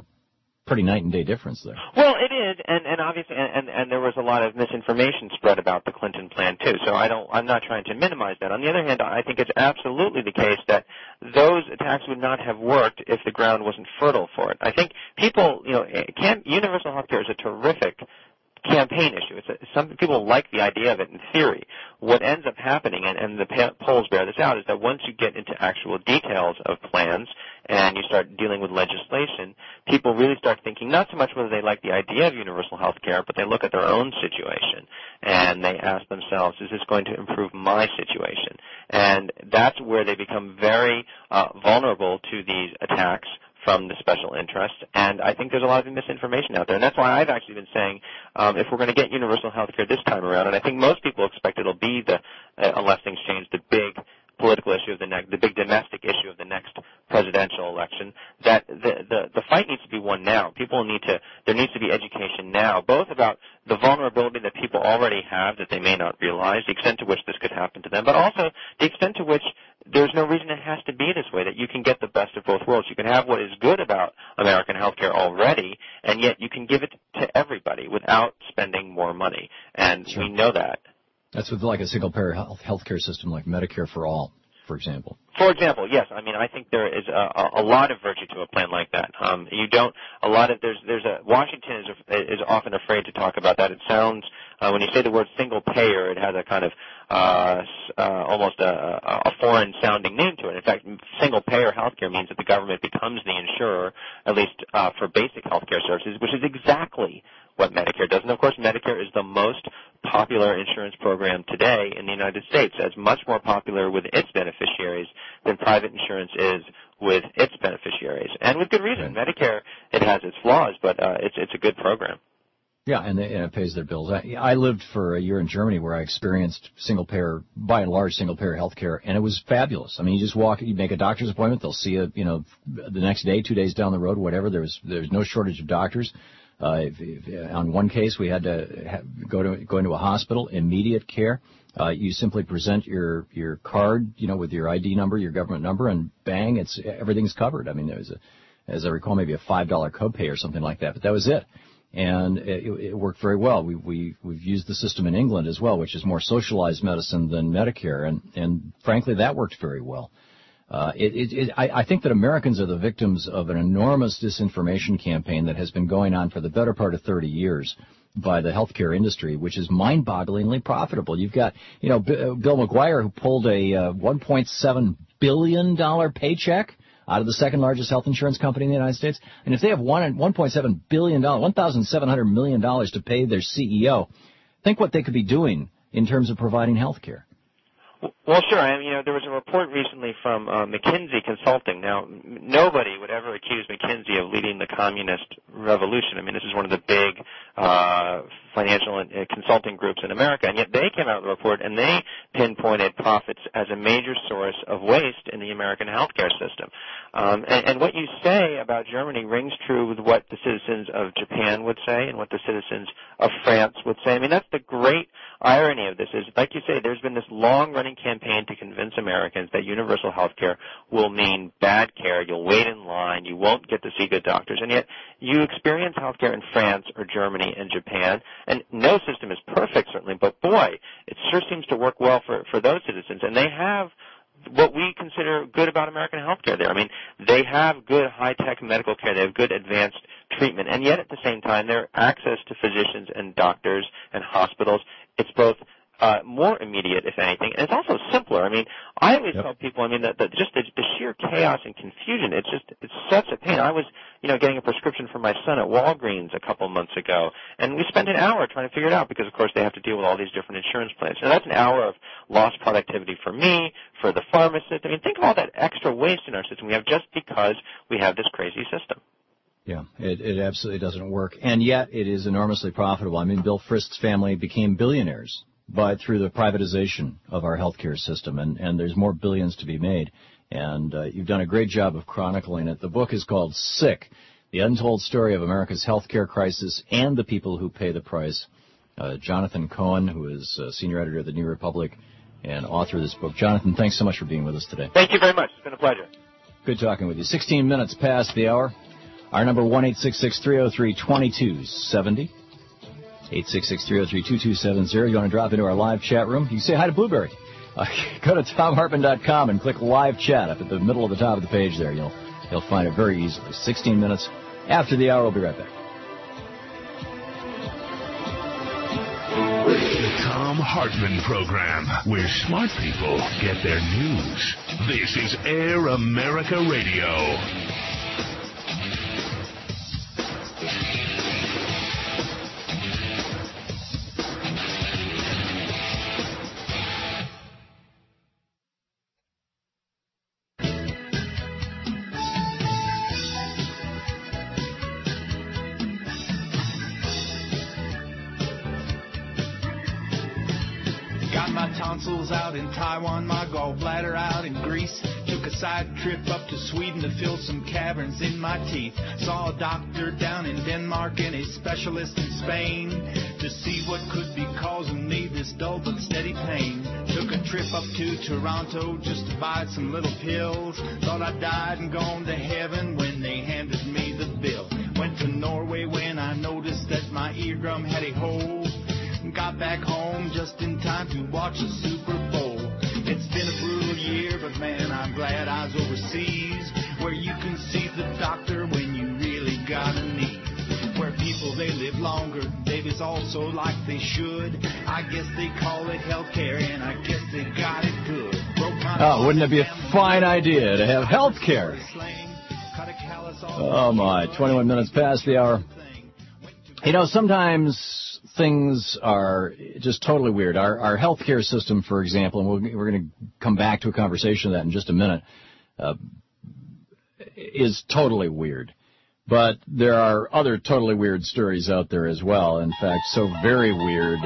pretty night and day difference there. Well, it is, and obviously, and there was a lot of misinformation spread about the Clinton plan too. So I'm not trying to minimize that. On the other hand, I think it's absolutely the case that those attacks would not have worked if the ground wasn't fertile for it. I think people, universal health care is a terrific campaign issue. Some people like the idea of it in theory. What ends up happening, and the polls bear this out, is that once you get into actual details of plans and you start dealing with legislation, people really start thinking not so much whether they like the idea of universal health care, but they look at their own situation and they ask themselves, is this going to improve my situation? And that's where they become very vulnerable to these attacks from the special interests, and I think there's a lot of misinformation out there, and that's why I've actually been saying if we're going to get universal health care this time around, and I think most people expect it'll be unless things change, the big political issue of the big domestic issue of the next presidential election, that the fight needs to be won now. There needs to be education now, both about the vulnerability that people already have that they may not realize, the extent to which this could happen to them, but also the extent to which there's no reason it has to be this way, that you can get the best of both worlds. You can have what is good about American healthcare already, and yet you can give it to everybody without spending more money, and sure. We know that. That's with like a single-payer healthcare system like Medicare for All, for example. For example, yes. I think there is a lot of virtue to a plan like that. Washington is often afraid to talk about that. It sounds, when you say the word single payer, it has a kind of almost a foreign sounding name to it. In fact, single payer healthcare means that the government becomes the insurer, at least for basic healthcare services, which is exactly what Medicare does. And of course, Medicare is the most popular insurance program today in the United States, as much more popular with its beneficiaries than private insurance is with its beneficiaries. And with good reason. Medicare, it has its flaws, but it's a good program. Yeah, and it pays their bills. I lived for a year in Germany where I experienced by and large, single-payer health care, and it was fabulous. I mean, you just walk, you make a doctor's appointment, they'll see you, the next day, 2 days down the road, whatever. There's no shortage of doctors. On one case, we had to go into a hospital, immediate care. You simply present your card, with your ID number, your government number, and bang, everything's covered. I mean, there was as I recall, maybe a $5 copay or something like that, but that was it. And it worked very well. We've used the system in England as well, which is more socialized medicine than Medicare, and frankly, that worked very well. I think that Americans are the victims of an enormous disinformation campaign that has been going on for the better part of 30 years by the healthcare industry, which is mind-bogglingly profitable. You've got, Bill McGuire, who pulled a $1.7 billion paycheck out of the second largest health insurance company in the United States. And if they have $1.7 billion, $1,700 million to pay their CEO, think what they could be doing in terms of providing health care. Well, sure. There was a report recently from McKinsey Consulting. Now, nobody would ever accuse McKinsey of leading the communist revolution. I mean, this is one of the big financial and consulting groups in America, and yet they came out with a report and they pinpointed profits as a major source of waste in the American healthcare system. And what you say about Germany rings true with what the citizens of Japan would say and what the citizens of France would say. I mean, that's the great irony of this is, like you say, there's been this long-running campaign to convince Americans that universal health care will mean bad care, you'll wait in line, you won't get to see good doctors, and yet you experience health care in France or Germany and Japan, and no system is perfect, certainly, but boy, it sure seems to work well for those citizens, and they have what we consider good about American healthcare there. I mean, they have good high-tech medical care. They have good advanced treatment. And yet at the same time, their access to physicians and doctors and hospitals, it's both more immediate, if anything, and it's also simpler. I mean, I always tell people, that just the sheer chaos and confusion, it's such a pain. I was, getting a prescription for my son at Walgreens a couple months ago, and we spent an hour trying to figure it out because, of course, they have to deal with all these different insurance plans. And that's an hour of lost productivity for me, for the pharmacist. I mean, think of all that extra waste in our system we have just because we have this crazy system. Yeah, it absolutely doesn't work. And yet it is enormously profitable. I mean, Bill Frist's family became billionaires through the privatization of our healthcare system, and there's more billions to be made. And you've done a great job of chronicling it. The book is called Sick, The Untold Story of America's Healthcare Crisis and the People Who Pay the Price. Jonathan Cohen, who is senior editor of the New Republic and author of this book. Jonathan, thanks so much for being with us today. Thank you very much. It's been a pleasure. Good talking with you. 16 minutes past the hour. Our number 1-866-303-2270. 866-303-2270. You want to drop into our live chat room? You can say hi to Blueberry. Go to TomHartman.com and click live chat up at the middle of the top of the page there. You'll find it very easily. 16 minutes after the hour. We'll be right back. The Thom Hartmann Program, where smart people get their news. This is Air America Radio. Out in Taiwan, my gallbladder out in Greece. Took a side trip up to Sweden to fill some caverns in my teeth. Saw a doctor down in Denmark and a specialist in Spain to see what could be causing me this dull but steady pain. Took a trip up to Toronto just to buy some little pills. Thought I died and gone to heaven when they handed me the bill. Went to Norway when I noticed that my eardrum had a hole. Got back home just in time to watch the Super Bowl. It's been a brutal year, but man, I'm glad I was overseas, where you can see the doctor when you really got a need. Where people, they live longer, babies also like they should. I guess they call it healthcare, and I guess they got it good. Wouldn't it be a fine idea to have healthcare? Oh my, 21 minutes past the hour. Sometimes things are just totally weird. Our healthcare system, for example, and we're going to come back to a conversation of that in just a minute, is totally weird. But there are other totally weird stories out there as well. In fact, so very weird.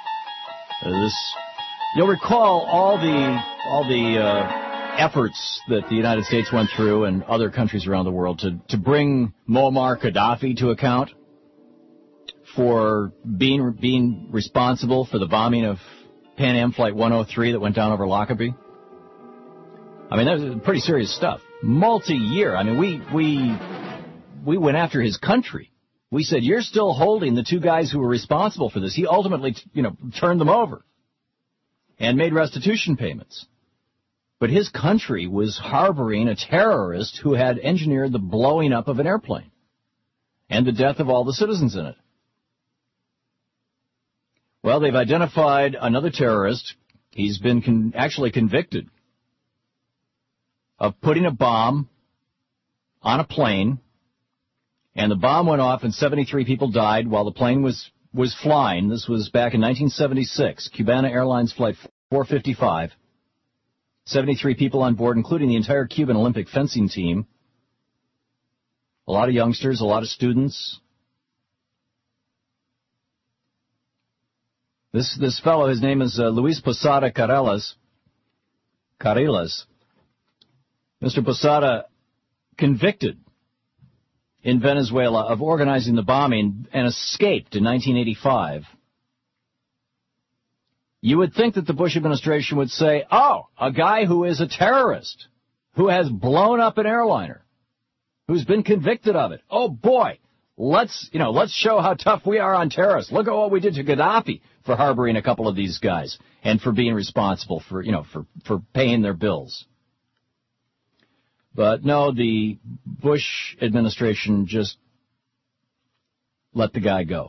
You'll recall all the efforts that the United States went through and other countries around the world to bring Muammar Gaddafi to account for being responsible for the bombing of Pan Am Flight 103 that went down over Lockerbie. I mean, that was pretty serious stuff. Multi-year. I mean, we went after his country. We said, you're still holding the two guys who were responsible for this. He ultimately, turned them over and made restitution payments. But his country was harboring a terrorist who had engineered the blowing up of an airplane and the death of all the citizens in it. Well, they've identified another terrorist. He's been actually convicted of putting a bomb on a plane, and the bomb went off and 73 people died while the plane was flying. This was back in 1976, Cubana Airlines Flight 455. 73 people on board, including the entire Cuban Olympic fencing team. A lot of youngsters, a lot of students. This fellow, his name is Luis Posada Carillas. Mr. Posada, convicted in Venezuela of organizing the bombing and escaped in 1985. You would think that the Bush administration would say, oh, a guy who is a terrorist, who has blown up an airliner, who's been convicted of it. Oh, boy, let's show how tough we are on terrorists. Look at what we did to Gaddafi for harboring a couple of these guys and for being responsible for paying their bills. But no, the Bush administration just let the guy go.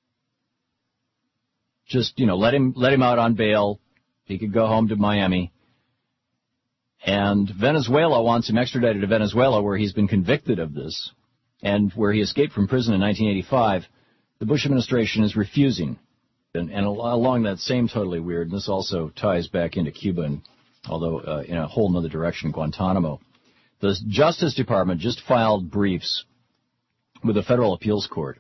Just, let him out on bail. He could go home to Miami. And Venezuela wants him extradited to Venezuela, where he's been convicted of this and where he escaped from prison in 1985. The Bush administration is refusing. And along that same totally weird, and this also ties back into Cuba, although in a whole other direction, Guantanamo. The Justice Department just filed briefs with the Federal Appeals Court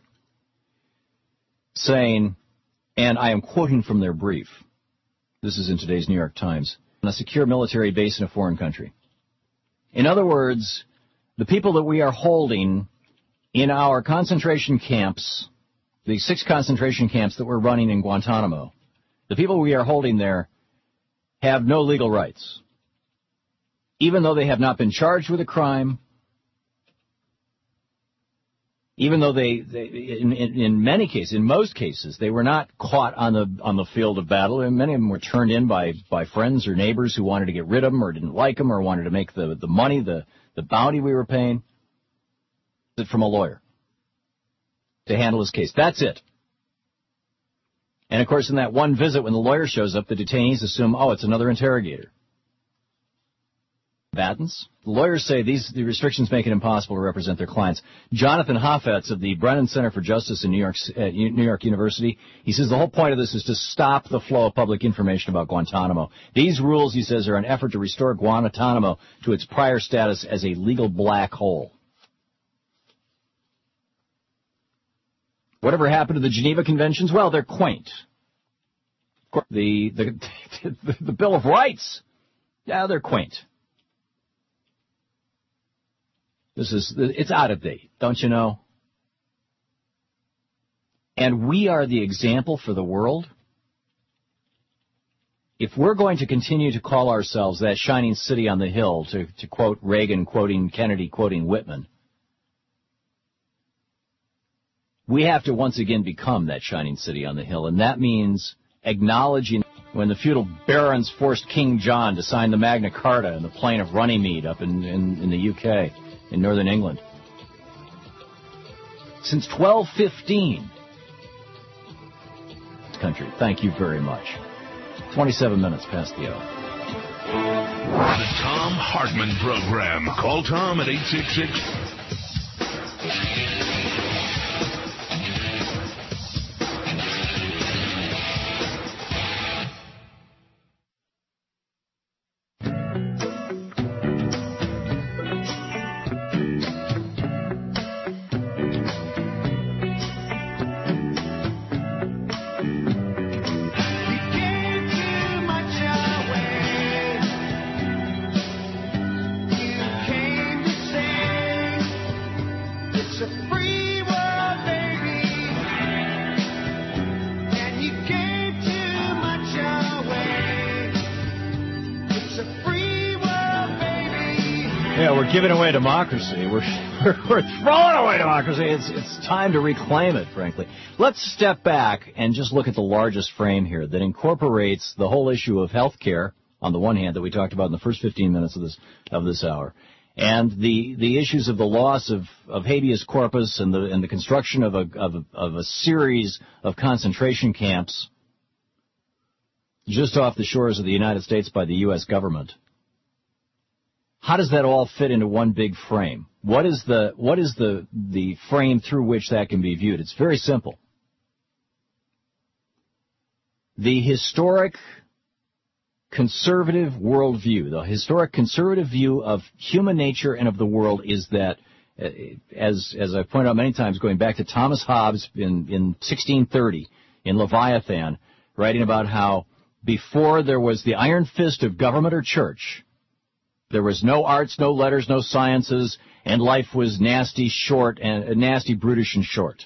saying, and I am quoting from their brief, this is in today's New York Times, on a secure military base in a foreign country. In other words, the people that we are holding in our concentration camps, the 6 concentration camps that we're running in Guantanamo, the people we are holding there have no legal rights. Even though they have not been charged with a crime, even though in many cases, in most cases, they were not caught on the field of battle, and many of them were turned in by friends or neighbors who wanted to get rid of them or didn't like them or wanted to make the money, the bounty we were paying, from a lawyer to handle his case. That's it. And of course, in that one visit, when the lawyer shows up, the detainees assume, oh, it's another interrogator. Combatants. The lawyers say the restrictions make it impossible to represent their clients. Jonathan Hoffetz of the Brennan Center for Justice in New York University, he says the whole point of this is to stop the flow of public information about Guantanamo. These rules, he says, are an effort to restore Guantanamo to its prior status as a legal black hole. Whatever happened to the Geneva Conventions? Well, they're quaint. The Bill of Rights? Yeah, they're quaint. It's out of date, don't you know? And we are the example for the world. If we're going to continue to call ourselves that shining city on the hill, to quote Reagan quoting Kennedy quoting Whitman, we have to once again become that shining city on the hill, and that means acknowledging when the feudal barons forced King John to sign the Magna Carta in the plain of Runnymede up in the UK, in northern England. Since 1215. Country, thank you very much. 27 minutes past the hour. The Thom Hartmann Program. Call Tom at 866. Yeah, we're giving away democracy. We're throwing away democracy. It's time to reclaim it, frankly. Let's step back and just look at the largest frame here that incorporates the whole issue of health care, on the one hand, that we talked about in the first 15 minutes of this hour, and the issues of the loss of habeas corpus and the construction of a series of concentration camps just off the shores of the United States by the U.S. government. How does that all fit into one big frame? What is the frame through which that can be viewed? It's very simple. The historic conservative worldview, the historic conservative view of human nature and of the world is that, as I've pointed out many times, going back to Thomas Hobbes in 1630 in Leviathan, writing about how before there was the iron fist of government or church, there was no arts, no letters, no sciences, and life was nasty, brutish, and short.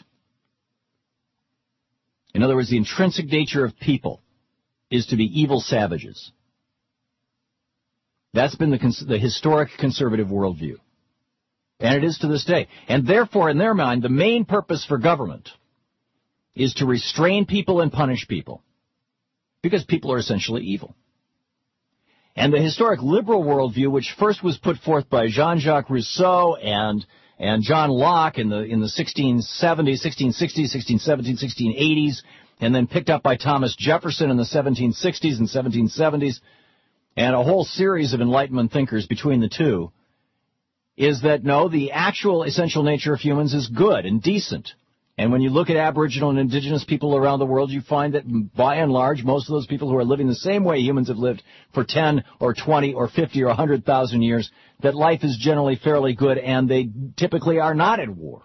In other words, the intrinsic nature of people is to be evil savages. That's been the historic conservative worldview. And it is to this day. And therefore, in their mind, the main purpose for government is to restrain people and punish people, because people are essentially evil. And the historic liberal worldview, which first was put forth by Jean-Jacques Rousseau and John Locke in the 1670s, 1660s, 1670s, 1680s, and then picked up by Thomas Jefferson in the 1760s and 1770s, and a whole series of Enlightenment thinkers between the two, is that no, the actual essential nature of humans is good and decent. And when you look at Aboriginal and Indigenous people around the world, you find that, by and large, most of those people who are living the same way humans have lived for 10 or 20 or 50 or 100,000 years, that life is generally fairly good, and they typically are not at war.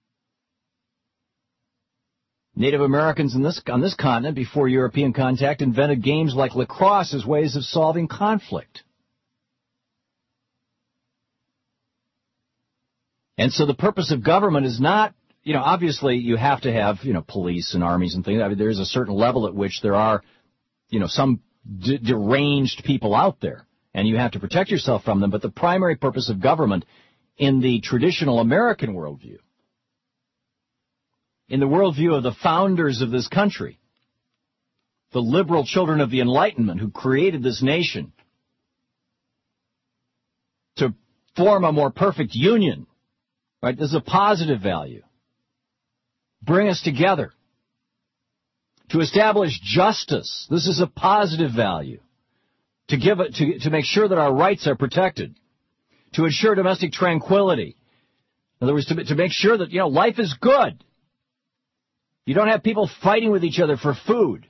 Native Americans on this continent, before European contact, invented games like lacrosse as ways of solving conflict. And so the purpose of government is not, obviously you have to have, police and armies and things. I mean, there's a certain level at which there are, some deranged people out there, and you have to protect yourself from them. But the primary purpose of government in the traditional American worldview, in the worldview of the founders of this country, the liberal children of the Enlightenment who created this nation to form a more perfect union, right? This is a positive value. Bring us together. To establish justice. This is a positive value. To make sure that our rights are protected. To ensure domestic tranquility. In other words, to make sure that, life is good. You don't have people fighting with each other for food.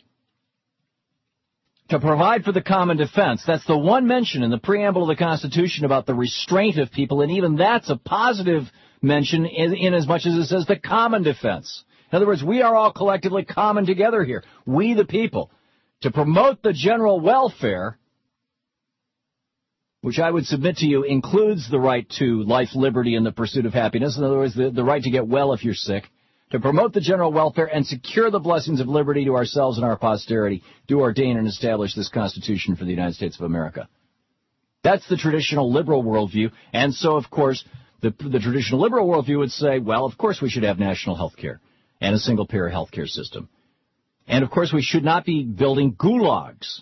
To provide for the common defense. That's the one mention in the preamble of the Constitution about the restraint of people, and even that's a positive mention in as much as it says the common defense. In other words, we are all collectively common together here. We the people. To promote the general welfare, which I would submit to you includes the right to life, liberty, and the pursuit of happiness. In other words, the right to get well if you're sick. To promote the general welfare and secure the blessings of liberty to ourselves and our posterity, do ordain and establish this Constitution for the United States of America. That's the traditional liberal worldview. And so, of course, the traditional liberal worldview would say, well, of course we should have national health care and a single-payer health care system. And, of course, we should not be building gulags.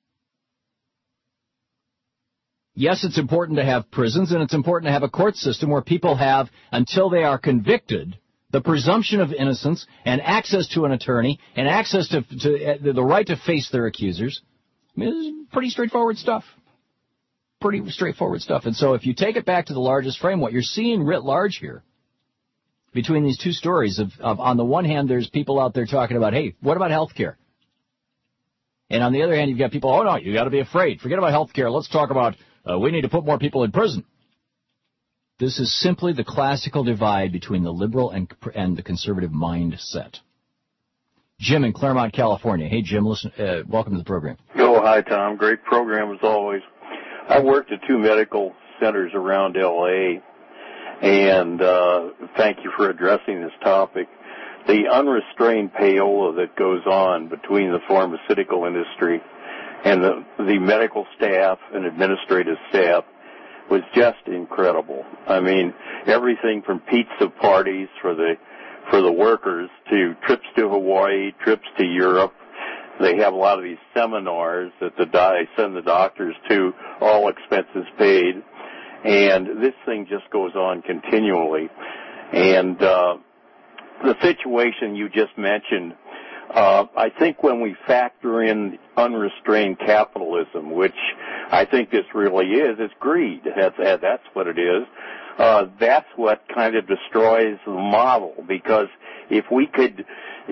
Yes, it's important to have prisons, and it's important to have a court system where people have, until they are convicted, the presumption of innocence and access to an attorney and access to the right to face their accusers. I mean, this is pretty straightforward stuff. Pretty straightforward stuff. And so if you take it back to the largest frame, what you're seeing writ large here, between these two stories of on the one hand, there's people out there talking about, hey, what about health care? And on the other hand, you've got people, oh, no, you got to be afraid. Forget about health care. Let's talk about we need to put more people in prison. This is simply the classical divide between the liberal and the conservative mindset. Jim in Claremont, California. Hey, Jim, listen. Welcome to the program. Oh, hi, Tom. Great program as always. I worked at 2 medical centers around L.A., and thank you for addressing this topic. The unrestrained payola that goes on between the pharmaceutical industry and the medical staff and administrative staff, was just incredible. I mean, everything from pizza parties for the workers to trips to Hawaii, trips to Europe. They have a lot of these seminars that they send the doctors to, all expenses paid. And this thing just goes on continually. And the situation you just mentioned, I think when we factor in unrestrained capitalism, which I think this really is, it's greed. That's what it is. That's what kind of destroys the model, because if we could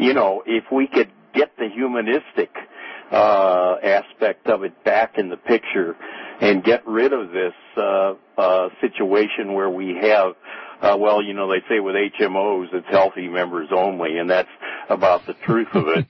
get the humanistic aspect of it back in the picture and get rid of this situation where we have, they say with HMOs it's healthy members only, and that's about the truth of it.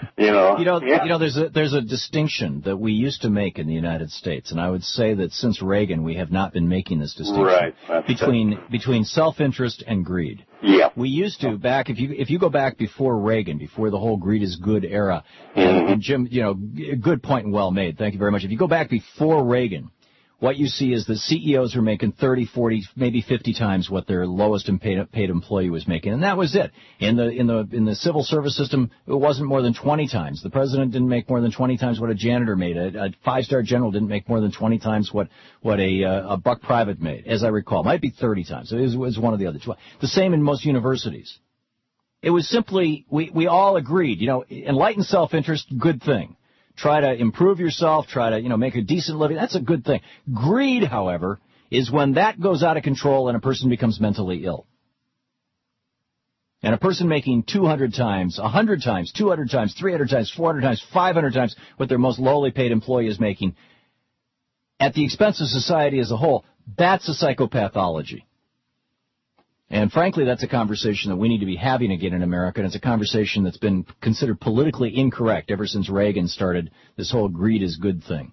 There's a distinction that we used to make in the United States, and I would say that since Reagan we have not been making this distinction between self-interest and greed. Yeah. We used to back, if you go back before Reagan, before the whole greed is good era, and Jim, good point and well made. Thank you very much. If you go back before Reagan, what you see is that CEOs are making 30, 40, maybe 50 times what their lowest paid employee was making, and that was it. In the civil service system, it wasn't more than 20 times. The president didn't make more than 20 times what a janitor made. A five-star general didn't make more than 20 times what a buck private made, as I recall. It might be 30 times. It was one of the other two. The same in most universities. It was simply we all agreed. Enlightened self-interest, good thing. Try to improve yourself, try to, make a decent living. That's a good thing. Greed, however, is when that goes out of control and a person becomes mentally ill. And a person making 200 times, 100 times, 200 times, 300 times, 400 times, 500 times what their most lowly paid employee is making at the expense of society as a whole, that's a psychopathology. And frankly, that's a conversation that we need to be having again in America, and it's a conversation that's been considered politically incorrect ever since Reagan started this whole greed is good thing.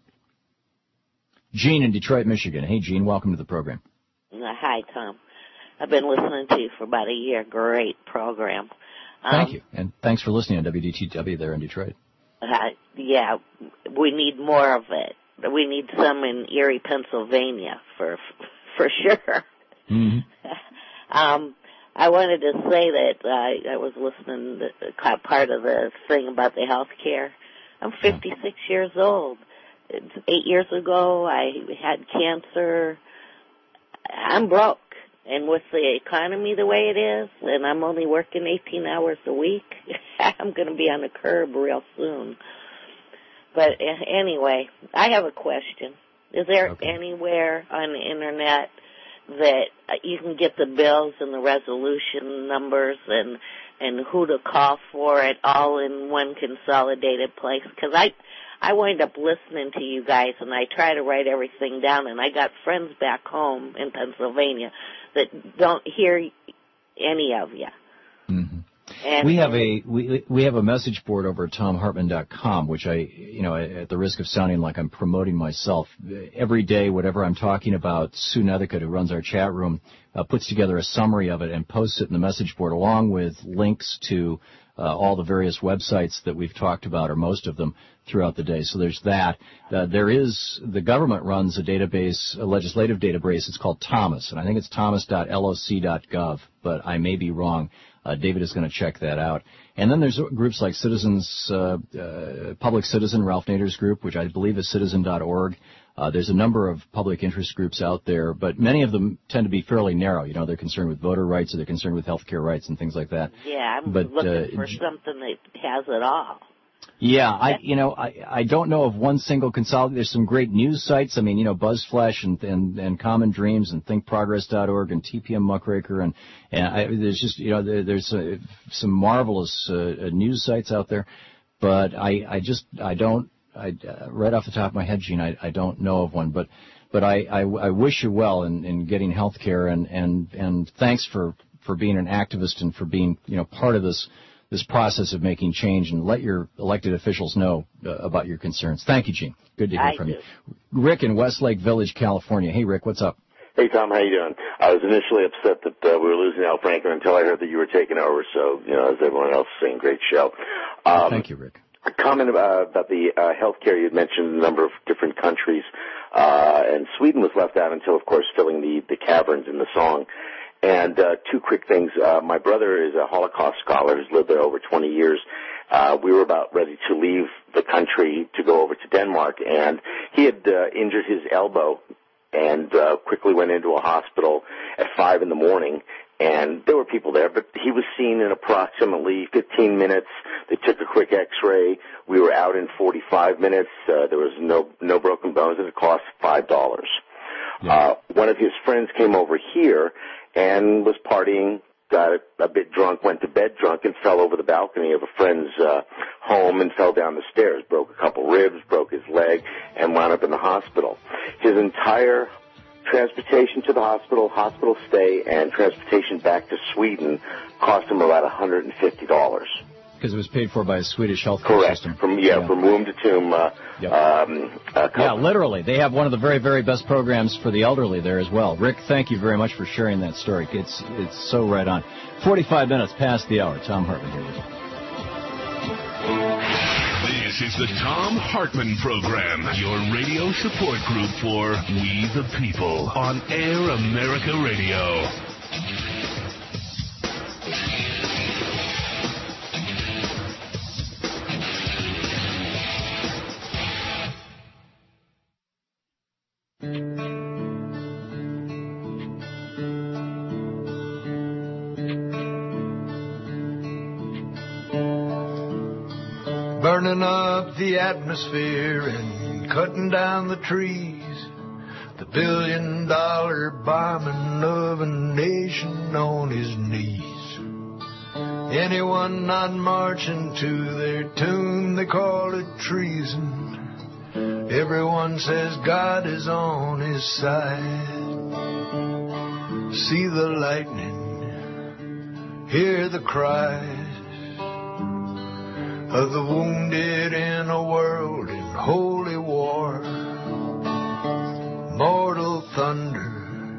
Gene in Detroit, Michigan. Hey, Gene, welcome to the program. Hi, Tom. I've been listening to you for about a year. Great program. Thank you, and thanks for listening on WDTW there in Detroit. Yeah, we need more of it. We need some in Erie, Pennsylvania, for sure. Mm-hmm. I wanted to say that I was listening to part of the thing about the health care. I'm 56 years old. 8 years ago, I had cancer. I'm broke. And with the economy the way it is, and I'm only working 18 hours a week, I'm going to be on the curb real soon. But anyway, I have a question. Is there anywhere on the Internet that you can get the bills and the resolution numbers and who to call for it all in one consolidated place? Because I wind up listening to you guys, and I try to write everything down, and I got friends back home in Pennsylvania that don't hear any of you. Mm-hmm. And we have a message board over at TomHartman.com, which I at the risk of sounding like I'm promoting myself, every day, whatever I'm talking about, Sue Nethercutt, who runs our chat room, puts together a summary of it and posts it in the message board along with links to all the various websites that we've talked about, or most of them, throughout the day. So there's that. The government runs a database, a legislative database. It's called Thomas, and I think it's thomas.loc.gov, but I may be wrong. David is going to check that out. And then there's groups like Citizens, Public Citizen, Ralph Nader's group, which I believe is citizen.org. There's a number of public interest groups out there, but many of them tend to be fairly narrow. They're concerned with voter rights, or they're concerned with health care rights and things like that. Yeah, I'm looking for something that has it all. Yeah, I don't know of one single consolidated. There's some great news sites. I mean, BuzzFlash and Common Dreams and ThinkProgress.org and TPM Muckraker and there's just there's some marvelous news sites out there, but I don't right off the top of my head, Gene, I don't know of one, but I wish you well in getting health care and thanks for being an activist and for being part of this process of making change, and let your elected officials know about your concerns. Thank you, Gene. Good to hear from you. Rick in Westlake Village, California. Hey, Rick, what's up? Hey, Tom, how you doing? I was initially upset that we were losing Al Franken until I heard that you were taking over, so, as everyone else is saying, great show. Thank you, Rick. A comment about the health care. You had mentioned a number of different countries. and Sweden was left out until, of course, filling the caverns in the song. And two quick things. My brother is a Holocaust scholar who's lived there over 20 years. We were about ready to leave the country to go over to Denmark, and he had injured his elbow and quickly went into a hospital at 5 in the morning. And there were people there, but he was seen in approximately 15 minutes. They took a quick X-ray. We were out in 45 minutes. There was no broken bones, and it cost $5. Yeah. One of his friends came over here and was partying, got a bit drunk, went to bed drunk, and fell over the balcony of a friend's home and fell down the stairs, broke a couple ribs, broke his leg, and wound up in the hospital. His entire transportation to the hospital, hospital stay, and transportation back to Sweden cost him about $150. Because it was paid for by a Swedish healthcare system. From womb to tomb. Yeah, literally. They have one of the very, very best programs for the elderly there as well. Rick, thank you very much for sharing that story. It's so right on. 45 minutes past the hour. Tom Hartman here with you. This is the Tom Hartman Program, your radio support group for We the People on Air America Radio. Burning up the atmosphere and cutting down the trees. The billion-dollar bombing of a nation on his knees. Anyone not marching to their tune, they call it treason. Everyone says God is on his side. See the lightning, hear the cries of the wounded in a world in holy war. Mortal thunder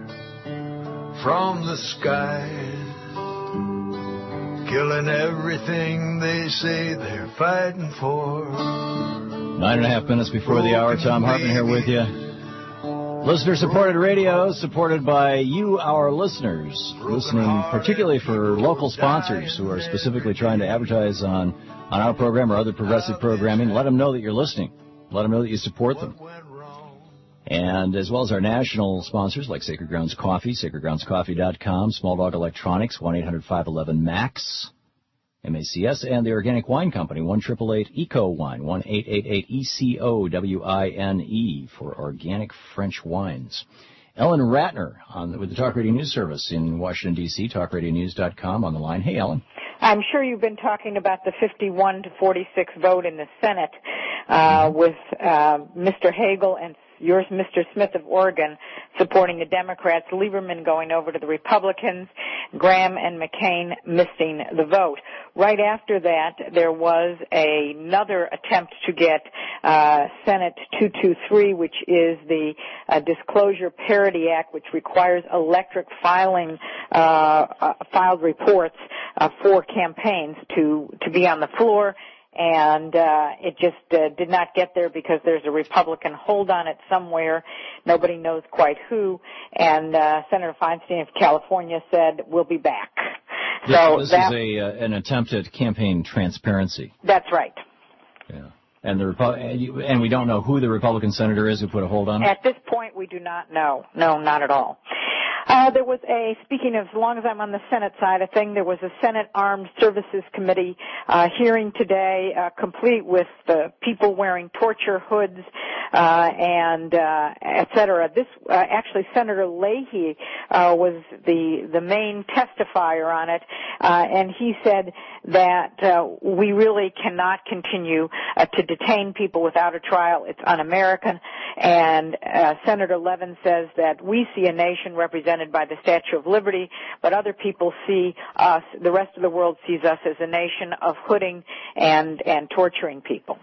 from the skies, killing everything they say they're fighting for. 9.5 minutes before the hour. Tom Hartman here with you. Listener-supported radio, supported by you, our listeners, listening particularly for local sponsors who are specifically trying to advertise on our program or other progressive programming. Let them know that you're listening. Let them know that you support them. And as well as our national sponsors like Sacred Grounds Coffee, sacredgroundscoffee.com, Small Dog Electronics, 1-800-511-MAX, MACS, and the Organic Wine Company, 1-888-ECO-WINE, 1-888-ECOWINE for organic French wines. Ellen Ratner with the Talk Radio News Service in Washington, D.C., talkradionews.com on the line. Hey, Ellen. I'm sure you've been talking about the 51-46 vote in the Senate with Mr. Hagel and yours, Mr. Smith of Oregon, supporting the Democrats, Lieberman going over to the Republicans, Graham and McCain missing the vote. Right after that, there was another attempt to get Senate 223, which is the Disclosure Parity Act, which requires electric filed reports for campaigns to be on the floor. And it just did not get there because there's a Republican hold on it somewhere. Nobody knows quite who. And Senator Feinstein of California said, we'll be back. Yeah, so this is an attempt at campaign transparency. That's right. Yeah. And and we don't know who the Republican senator is who put a hold on it? At this point, we do not know. No, not at all. There was speaking of, as long as I'm on the Senate side of thing, there was a Senate Armed Services Committee hearing today, complete with people wearing torture hoods, and et cetera. This, actually Senator Leahy, was the main testifier on it, and he said that, we really cannot continue, to detain people without a trial. It's un-American. And, Senator Levin says that we see a nation represented by the Statue of Liberty, but other people see us, the rest of the world sees us as a nation of hooding and torturing people.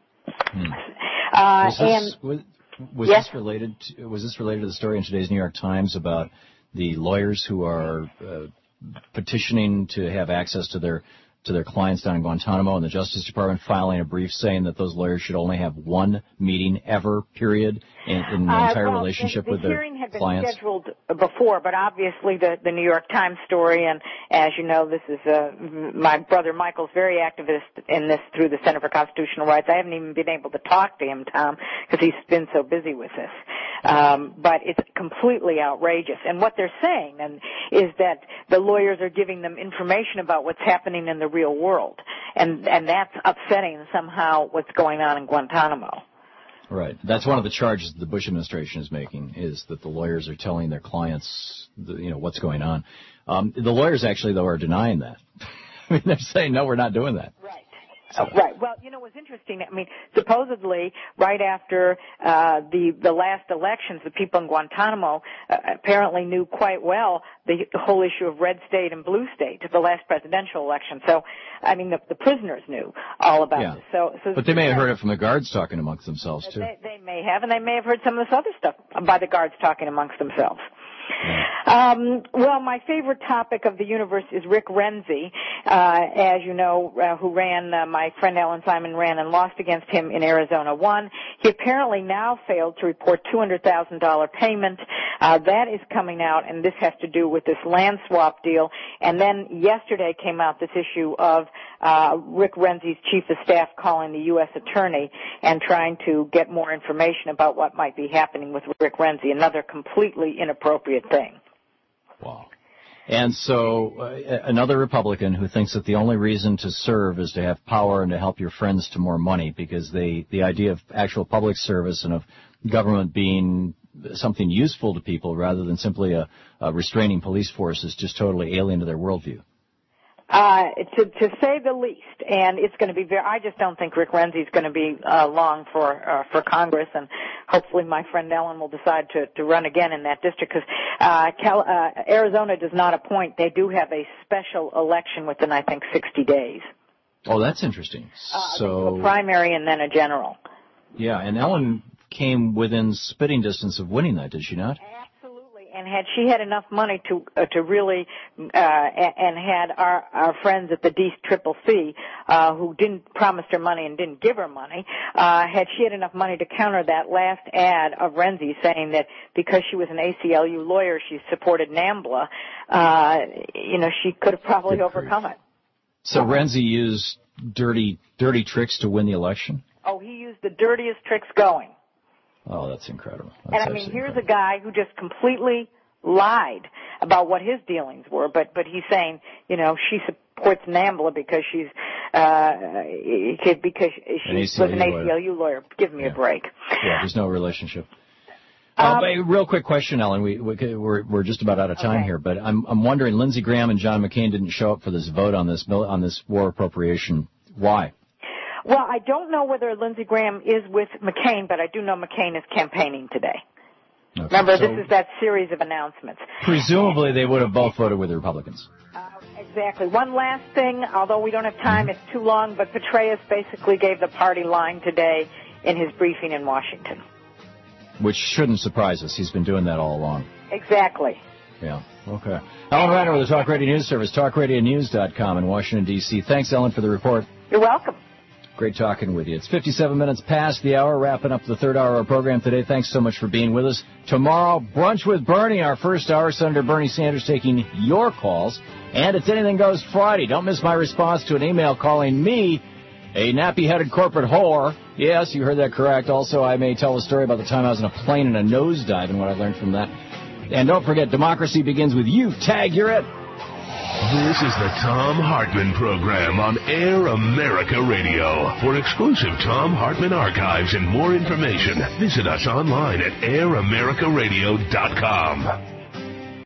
Was this related to the story in today's New York Times about the lawyers who are petitioning to have access to their to their clients down in Guantanamo, and the Justice Department filing a brief saying that those lawyers should only have one meeting ever, period, in the entire relationship with their clients? The hearing had been scheduled before, but obviously the New York Times story, and as you know, this is my brother Michael's very activist in this through the Center for Constitutional Rights. I haven't even been able to talk to him, Tom, because he's been so busy with this. But it's completely outrageous. And what they're saying is that the lawyers are giving them information about what's happening in the real world. And that's upsetting somehow what's going on in Guantanamo. Right. That's one of the charges the Bush administration is making, is that the lawyers are telling their clients, what's going on. The lawyers actually, though, are denying that. I mean, they're saying, no, we're not doing that. Right. Right. Well, it was interesting. I mean, supposedly, right after the last elections, the people in Guantanamo apparently knew quite well the whole issue of red state and blue state, the last presidential election. So, I mean, the prisoners knew all about this. So, but they may have heard it from the guards talking amongst themselves, too. They may have, and they may have heard some of this other stuff by the guards talking amongst themselves. Well, my favorite topic of the universe is Rick Renzi, as you know, who ran, my friend Ellen Simon ran and lost against him in Arizona 1. He apparently now failed to report $200,000 payment. That is coming out, and this has to do with this land swap deal. And then yesterday came out this issue of Rick Renzi's chief of staff calling the U.S. attorney and trying to get more information about what might be happening with Rick Renzi, another completely inappropriate thing. Wow. And so another Republican who thinks that the only reason to serve is to have power and to help your friends to more money, because the idea of actual public service and of government being something useful to people rather than simply a restraining police force is just totally alien to their worldview. To say the least, and it's going to be I just don't think Rick Renzi is going to be long for Congress, and hopefully my friend Ellen will decide to run again in that district, because Arizona does not appoint. They do have a special election within, I think, 60 days. Oh, that's interesting. So a primary and then a general. Yeah, and Ellen came within spitting distance of winning that, did she not? And had she had enough money to really, and had our friends at the DCCC, who didn't promise her money and didn't give her money, had she had enough money to counter that last ad of Renzi saying that because she was an ACLU lawyer, she supported NAMBLA, she could have probably overcome it. So Renzi used dirty tricks to win the election? Oh, he used the dirtiest tricks going. Oh, that's incredible. And I mean, here's a guy who just completely lied about what his dealings were, but he's saying, she supports NAMBLA because she was an ACLU lawyer. Give me a break. Yeah, there's no relationship. Real quick question, Ellen. We're just about out of time here, but I'm wondering, Lindsey Graham and John McCain didn't show up for this vote on this war appropriation. Why? Well, I don't know whether Lindsey Graham is with McCain, but I do know McCain is campaigning today. Okay, remember, this is that series of announcements. Presumably, they would have both voted with the Republicans. Exactly. One last thing, although we don't have time, it's too long, but Petraeus basically gave the party line today in his briefing in Washington. Which shouldn't surprise us. He's been doing that all along. Exactly. Yeah, okay. Ellen Ryder with the Talk Radio News Service, talkradionews.com in Washington, D.C. Thanks, Ellen, for the report. You're welcome. Great talking with you. It's 57 minutes past the hour, wrapping up the third hour of our program today. Thanks so much for being with us. Tomorrow, Brunch with Bernie, our first hour. Senator Bernie Sanders taking your calls. And it's Anything Goes Friday. Don't miss my response to an email calling me a nappy-headed corporate whore. Yes, you heard that correct. Also, I may tell a story about the time I was in a plane in a nosedive and what I learned from that. And don't forget, democracy begins with you. Tag, you're it. This is the Thom Hartmann Program on Air America Radio. For exclusive Thom Hartmann archives and more information, visit us online at AirAmericaRadio.com.